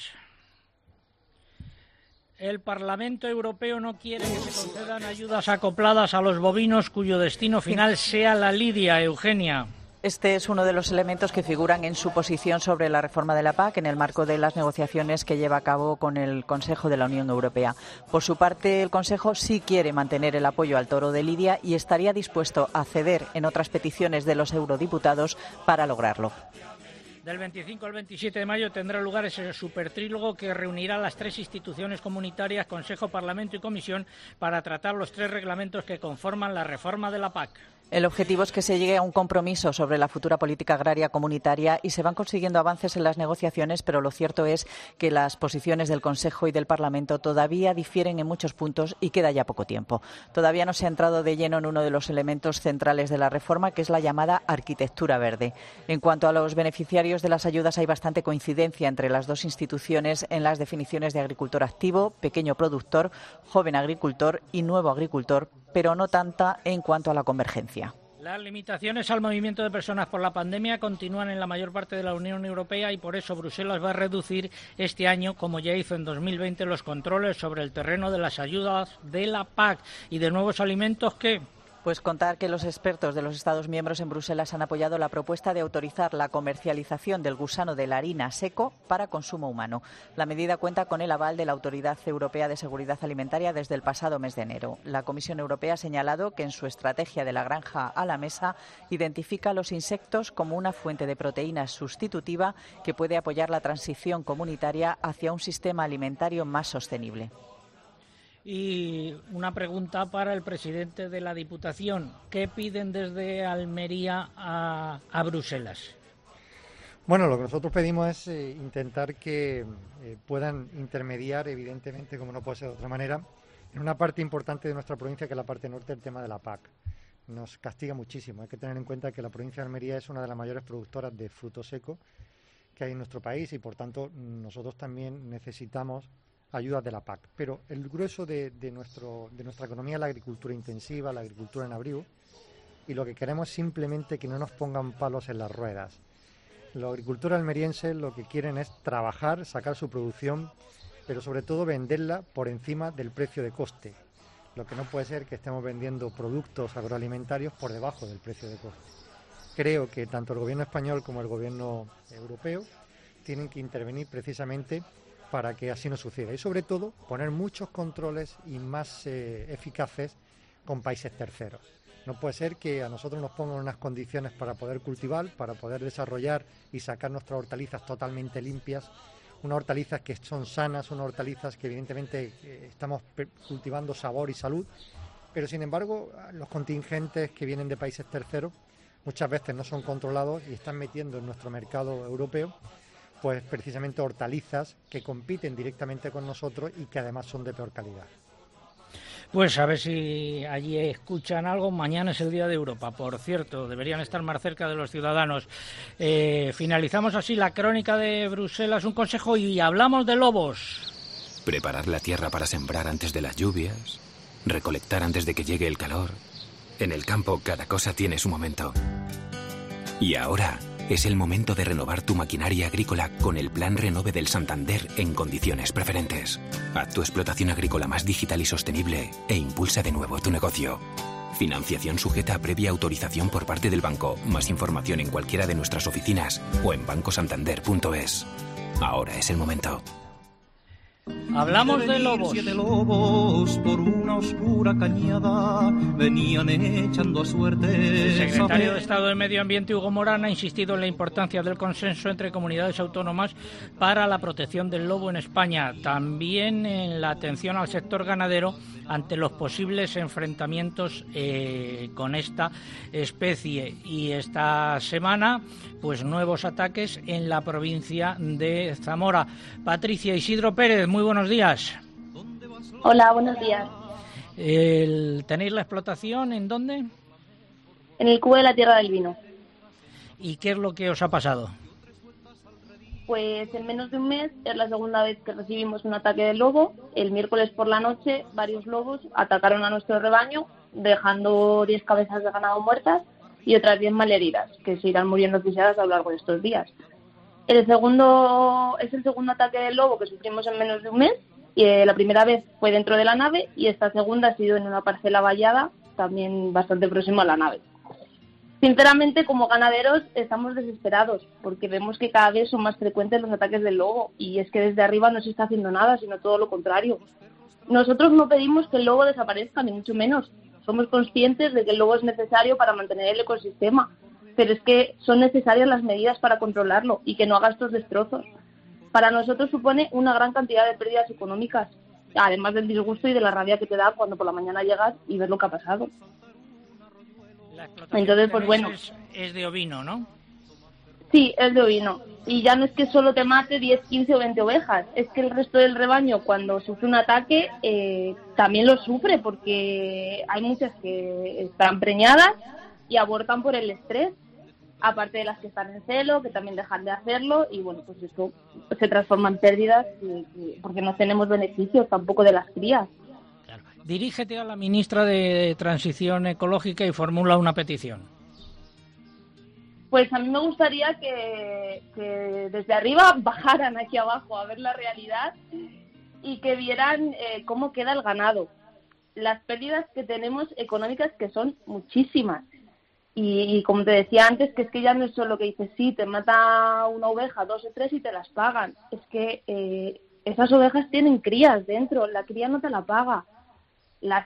El Parlamento Europeo no quiere que se concedan ayudas acopladas a los bovinos cuyo destino final sea la lidia, Eugenia. Este es uno de los elementos que figuran en su posición sobre la reforma de la PAC en el marco de las negociaciones que lleva a cabo con el Consejo de la Unión Europea. Por su parte, el Consejo sí quiere mantener el apoyo al toro de lidia y estaría dispuesto a ceder en otras peticiones de los eurodiputados para lograrlo. Del 25 al 27 de mayo tendrá lugar ese supertrílogo que reunirá las tres instituciones comunitarias, Consejo, Parlamento y Comisión, para tratar los tres reglamentos que conforman la reforma de la PAC. El objetivo es que se llegue a un compromiso sobre la futura política agraria comunitaria y se van consiguiendo avances en las negociaciones, pero lo cierto es que las posiciones del Consejo y del Parlamento todavía difieren en muchos puntos y queda ya poco tiempo. Todavía no se ha entrado de lleno en uno de los elementos centrales de la reforma, que es la llamada arquitectura verde. En cuanto a los beneficiarios de las ayudas, hay bastante coincidencia entre las dos instituciones en las definiciones de agricultor activo, pequeño productor, joven agricultor y nuevo agricultor, pero no tanta en cuanto a la convergencia. Las limitaciones al movimiento de personas por la pandemia continúan en la mayor parte de la Unión Europea y por eso Bruselas va a reducir este año, como ya hizo en 2020, los controles sobre el terreno de las ayudas de la PAC y de nuevos alimentos que... Pues contar que los expertos de los Estados miembros en Bruselas han apoyado la propuesta de autorizar la comercialización del gusano de la harina seco para consumo humano. La medida cuenta con el aval de la Autoridad Europea de Seguridad Alimentaria desde el pasado mes de enero. La Comisión Europea ha señalado que en su estrategia de la granja a la mesa identifica los insectos como una fuente de proteínas sustitutiva que puede apoyar la transición comunitaria hacia un sistema alimentario más sostenible. Y una pregunta para el presidente de la Diputación. ¿Qué piden desde Almería a Bruselas? Bueno, lo que nosotros pedimos es intentar que puedan intermediar, evidentemente, como no puede ser de otra manera, en una parte importante de nuestra provincia, que es la parte norte, el tema de la PAC. nos castiga muchísimo. Hay que tener en cuenta que la provincia de Almería es una de las mayores productoras de frutos secos que hay en nuestro país y, por tanto, nosotros también necesitamos ayudas de la PAC. Pero el grueso de nuestra economía es la agricultura intensiva, la agricultura en abrigo, y lo que queremos es simplemente que no nos pongan palos en las ruedas. Los agricultores almerienses lo que quieren es trabajar, sacar su producción, pero sobre todo venderla por encima del precio de coste. Lo que no puede ser que estemos vendiendo productos agroalimentarios por debajo del precio de coste. Creo que tanto el gobierno español como el gobierno europeo tienen que intervenir precisamente para que así no suceda. Y sobre todo poner muchos controles y más eficaces con países terceros. No puede ser que a nosotros nos pongan unas condiciones para poder cultivar, para poder desarrollar y sacar nuestras hortalizas totalmente limpias, unas hortalizas que son sanas, unas hortalizas que evidentemente estamos cultivando sabor y salud, pero sin embargo los contingentes que vienen de países terceros muchas veces no son controlados y están metiendo en nuestro mercado europeo pues precisamente hortalizas que compiten directamente con nosotros y que además son de peor calidad. Pues a ver si allí escuchan algo. Mañana es el Día de Europa, por cierto, deberían estar más cerca de los ciudadanos. Finalizamos así la crónica de Bruselas, un consejo, y hablamos de lobos. Preparar la tierra para sembrar antes de las lluvias, recolectar antes de que llegue el calor. En el campo cada cosa tiene su momento. Y ahora es el momento de renovar tu maquinaria agrícola con el Plan Renove del Santander en condiciones preferentes. Haz tu explotación agrícola más digital y sostenible e impulsa de nuevo tu negocio. Financiación sujeta a previa autorización por parte del banco. Más información en cualquiera de nuestras oficinas o en bancosantander.es. Ahora es el momento. Hablamos de lobos. 7 lobos por una oscura cañada venían echando a suerte. El secretario de Estado de Medio Ambiente, Hugo Morán, ha insistido en la importancia del consenso entre comunidades autónomas para la protección del lobo en España. También en la atención al sector ganadero ante los posibles enfrentamientos con esta especie. Y esta semana, pues nuevos ataques en la provincia de Zamora. Patricia, Isidro Pérez, muy buenos días. Hola, buenos días. ¿Tenéis la explotación en dónde? En el Cubo de la Tierra del Vino. ¿Y qué es lo que os ha pasado? Pues en menos de un mes es la segunda vez que recibimos un ataque de lobo. El miércoles por la noche varios lobos atacaron a nuestro rebaño, dejando 10 cabezas de ganado muertas y otras 10 malheridas, que se irán muriendo asfixiadas a lo largo de estos días. Es el segundo ataque de lobo que sufrimos en menos de un mes. Y la primera vez fue dentro de la nave y esta segunda ha sido en una parcela vallada, también bastante próximo a la nave. Sinceramente, como ganaderos, estamos desesperados porque vemos que cada vez son más frecuentes los ataques del lobo y es que desde arriba no se está haciendo nada, sino todo lo contrario. Nosotros no pedimos que el lobo desaparezca, ni mucho menos. Somos conscientes de que el lobo es necesario para mantener el ecosistema, pero es que son necesarias las medidas para controlarlo y que no haga estos destrozos. Para nosotros supone una gran cantidad de pérdidas económicas, además del disgusto y de la rabia que te da cuando por la mañana llegas y ves lo que ha pasado. Entonces, pues bueno. Es de ovino, ¿no? Sí, es de ovino. Y ya no es que solo te mate 10, 15 o 20 ovejas, es que el resto del rebaño, cuando sufre un ataque, también lo sufre, porque hay muchas que están preñadas y abortan por el estrés, aparte de las que están en celo, que también dejan de hacerlo, y bueno, pues esto se transforma en pérdidas, porque no tenemos beneficios tampoco de las crías. Dirígete a la ministra de Transición Ecológica y formula una petición. Pues a mí me gustaría que desde arriba bajaran aquí abajo a ver la realidad y que vieran cómo queda el ganado. Las pérdidas que tenemos económicas, que son muchísimas. Y como te decía antes, que es que ya no es solo que dices, sí, te mata una oveja, 2 o 3 y te las pagan. Es que esas ovejas tienen crías dentro, la cría no te la paga. A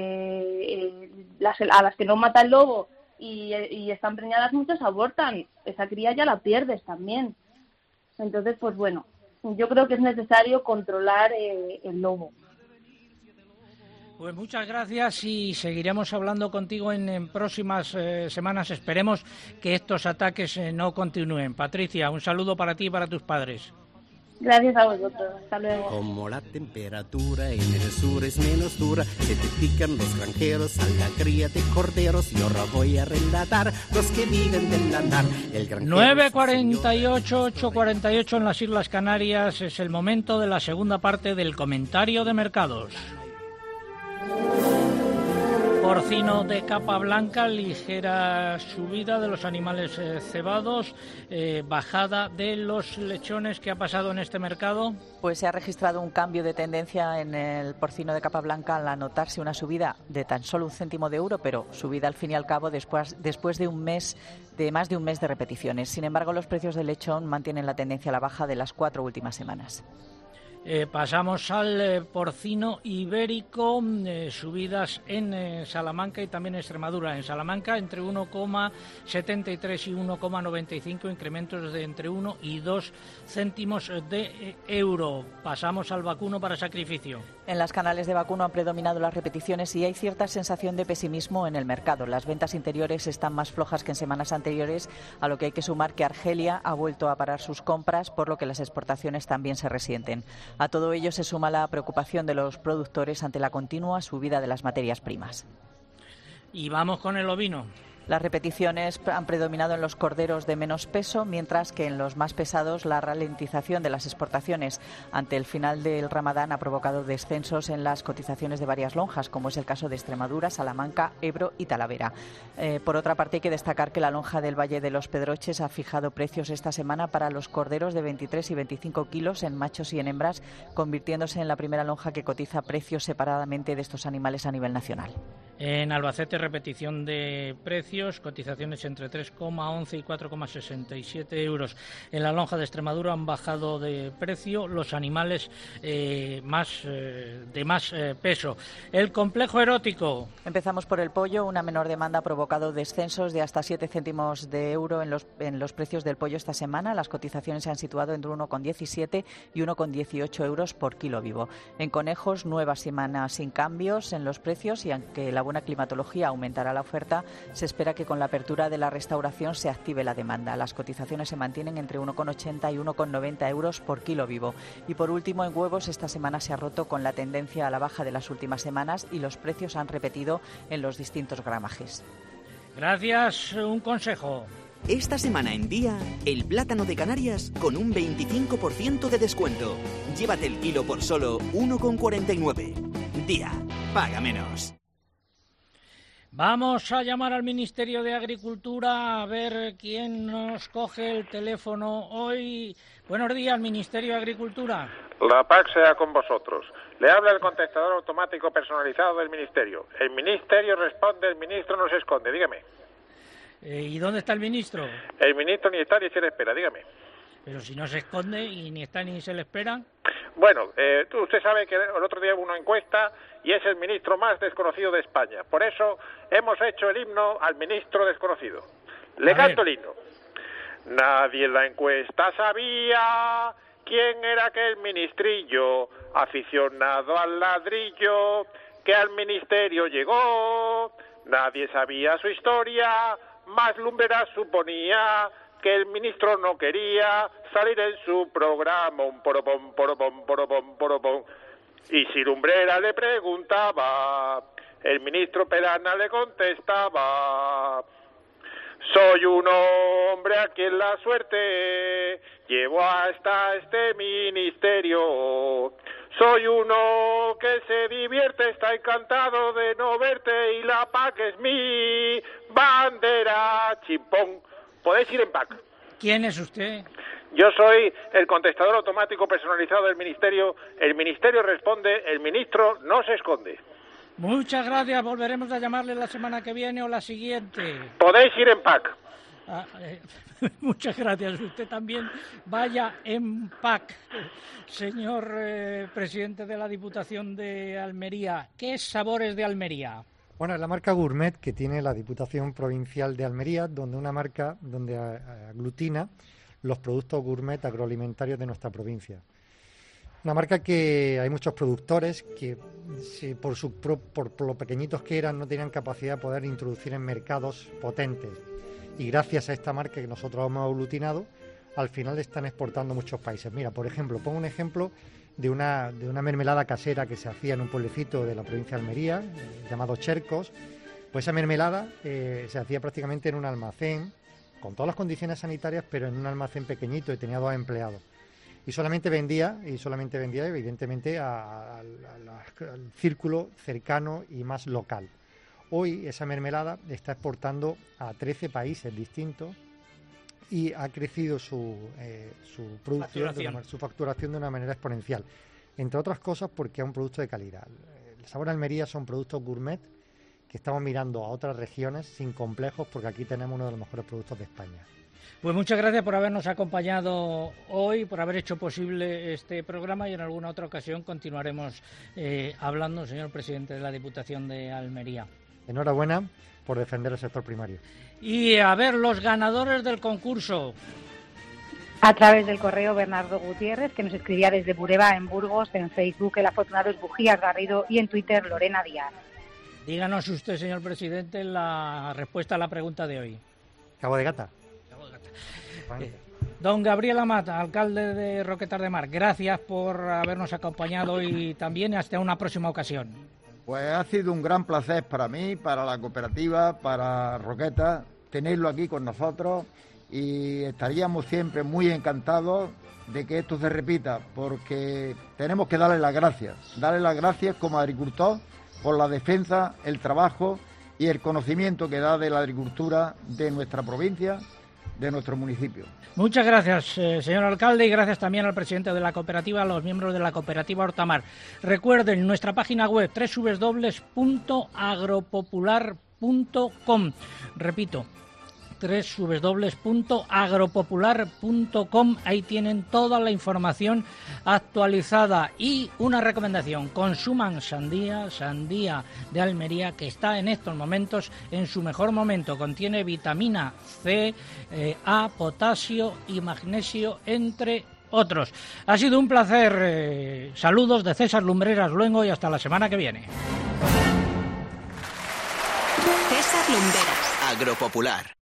las que no mata el lobo y están preñadas, muchas abortan. Esa cría ya la pierdes también. Entonces, pues bueno, yo creo que es necesario controlar el lobo. Pues muchas gracias y seguiremos hablando contigo en próximas semanas. Esperemos que estos ataques no continúen. Patricia, un saludo para ti y para tus padres. Gracias a vosotros, hasta luego. Como la temperatura en el sur es menos dura, se dedican los granjeros a la cría de corderos y ahora voy a relatar los que viven del lanar. 9:48, 8:48 en las Islas Canarias, es el momento de la segunda parte del comentario de mercados. Porcino de capa blanca, ligera subida de los animales cebados, bajada de los lechones. ¿Qué ha pasado en este mercado? Pues se ha registrado un cambio de tendencia en el porcino de capa blanca al anotarse una subida de tan solo 1 céntimo de euro, pero subida al fin y al cabo después de más de un mes de repeticiones. Sin embargo, los precios del lechón mantienen la tendencia a la baja de las 4 últimas semanas. Pasamos al porcino ibérico, subidas en Salamanca y también en Extremadura. En Salamanca entre 1,73 y 1,95, incrementos de entre 1 y 2 céntimos de euro. Pasamos al vacuno para sacrificio. En las canales de vacuno han predominado las repeticiones y hay cierta sensación de pesimismo en el mercado. Las ventas interiores están más flojas que en semanas anteriores, a lo que hay que sumar que Argelia ha vuelto a parar sus compras, por lo que las exportaciones también se resienten. A todo ello se suma la preocupación de los productores ante la continua subida de las materias primas. Y vamos con el ovino. Las repeticiones han predominado en los corderos de menos peso, mientras que en los más pesados la ralentización de las exportaciones ante el final del Ramadán ha provocado descensos en las cotizaciones de varias lonjas, como es el caso de Extremadura, Salamanca, Ebro y Talavera. Por otra parte, hay que destacar que la lonja del Valle de los Pedroches ha fijado precios esta semana para los corderos de 23 y 25 kilos en machos y en hembras, convirtiéndose en la primera lonja que cotiza precios separadamente de estos animales a nivel nacional. En Albacete, repetición de precios, cotizaciones entre 3,11 y 4,67 euros. En la lonja de Extremadura han bajado de precio los animales de más peso. El complejo erótico. Empezamos por el pollo. Una menor demanda ha provocado descensos de hasta 7 céntimos de euro en los precios del pollo esta semana. Las cotizaciones se han situado entre 1,17 y 1,18 euros por kilo vivo. En conejos, nueva semana sin cambios en los precios, y aunque la buena climatología aumentará la oferta, se espera que con la apertura de la restauración se active la demanda. Las cotizaciones se mantienen entre 1,80 y 1,90 euros por kilo vivo. Y por último, en huevos, esta semana se ha roto con la tendencia a la baja de las últimas semanas y los precios han repetido en los distintos gramajes. Gracias. Un consejo. Esta semana en Día, el plátano de Canarias con un 25% de descuento. Llévate el kilo por solo 1,49. Día, paga menos. Vamos a llamar al Ministerio de Agricultura a ver quién nos coge el teléfono hoy. Buenos días, Ministerio de Agricultura. La PAC sea con vosotros. Le habla el contestador automático personalizado del Ministerio. El Ministerio responde, el ministro no se esconde. Dígame. ¿Y dónde está el ministro? El ministro ni está ni se le espera. Dígame. Pero si no se esconde y ni está ni se le espera. Bueno, usted sabe que el otro día hubo una encuesta y es el ministro más desconocido de España. Por eso hemos hecho el himno al ministro desconocido. Le canto el himno. Nadie en la encuesta sabía quién era aquel ministrillo, aficionado al ladrillo, que al ministerio llegó. Nadie sabía su historia, más Lumbreras suponía que el ministro no quería salir en su programa, un poropom, poropom, poropom, poropom. Y si Lumbrera le preguntaba, el ministro Perana le contestaba: soy un hombre a quien la suerte llevó hasta este ministerio. Soy uno que se divierte, está encantado de no verte, y la PAC es mi bandera, chimpón. Podéis ir en PAC. ¿Quién es usted? Yo soy el contestador automático personalizado del Ministerio. El Ministerio responde, el ministro no se esconde. Muchas gracias. Volveremos a llamarle la semana que viene o la siguiente. Podéis ir en PAC. Muchas gracias. Usted también vaya en PAC. Señor presidente de la Diputación de Almería, ¿qué es Sabores de Almería? Bueno, es la marca Gourmet que tiene la Diputación Provincial de Almería, una marca donde aglutina los productos gourmet agroalimentarios de nuestra provincia. Una marca que hay muchos productores que, por lo pequeñitos que eran, no tenían capacidad de poder introducir en mercados potentes. Y gracias a esta marca que nosotros hemos aglutinado, al final están exportando a muchos países. Mira, por ejemplo, pongo un ejemplo de una mermelada casera que se hacía en un pueblecito de la provincia de Almería, llamado Chercos. Pues esa mermelada se hacía prácticamente en un almacén, con todas las condiciones sanitarias, pero en un almacén pequeñito y tenía 2 empleados. Y solamente vendía evidentemente al círculo cercano y más local. Hoy esa mermelada está exportando a 13 países distintos y ha crecido su producción, su facturación de una manera exponencial. Entre otras cosas porque es un producto de calidad. El Sabor Almería son productos gourmet que estamos mirando a otras regiones sin complejos, porque aquí tenemos uno de los mejores productos de España. Pues muchas gracias por habernos acompañado hoy, por haber hecho posible este programa, y en alguna otra ocasión continuaremos hablando, señor presidente de la Diputación de Almería. Enhorabuena por defender el sector primario. Y a ver, los ganadores del concurso. A través del correo Bernardo Gutiérrez, que nos escribía desde Bureba, en Burgos, en Facebook el afortunado es Bujías Garrido y en Twitter Lorena Díaz. Díganos usted, señor presidente, la respuesta a la pregunta de hoy. Cabo de Gata. Don Gabriel Amat, alcalde de Roquetas de Mar, gracias por habernos acompañado hoy también, y hasta una próxima ocasión. Pues ha sido un gran placer para mí, para la cooperativa, para Roquetas, tenerlo aquí con nosotros, y estaríamos siempre muy encantados de que esto se repita, porque tenemos que darle las gracias como agricultor por la defensa, el trabajo y el conocimiento que da de la agricultura de nuestra provincia, de nuestro municipio. Muchas gracias, señor alcalde, y gracias también al presidente de la cooperativa, a los miembros de la cooperativa Hortamar. Recuerden nuestra página web www.agropopular.com. Repito, www.agropopular.com. Ahí tienen toda la información actualizada. Y una recomendación: consuman sandía de Almería, que está en estos momentos en su mejor momento. Contiene vitamina C, A, potasio y magnesio, entre otros. Ha sido un placer. Saludos de César Lumbreras Luengo, y hasta la semana que viene. César Lumbreras. Agropopular.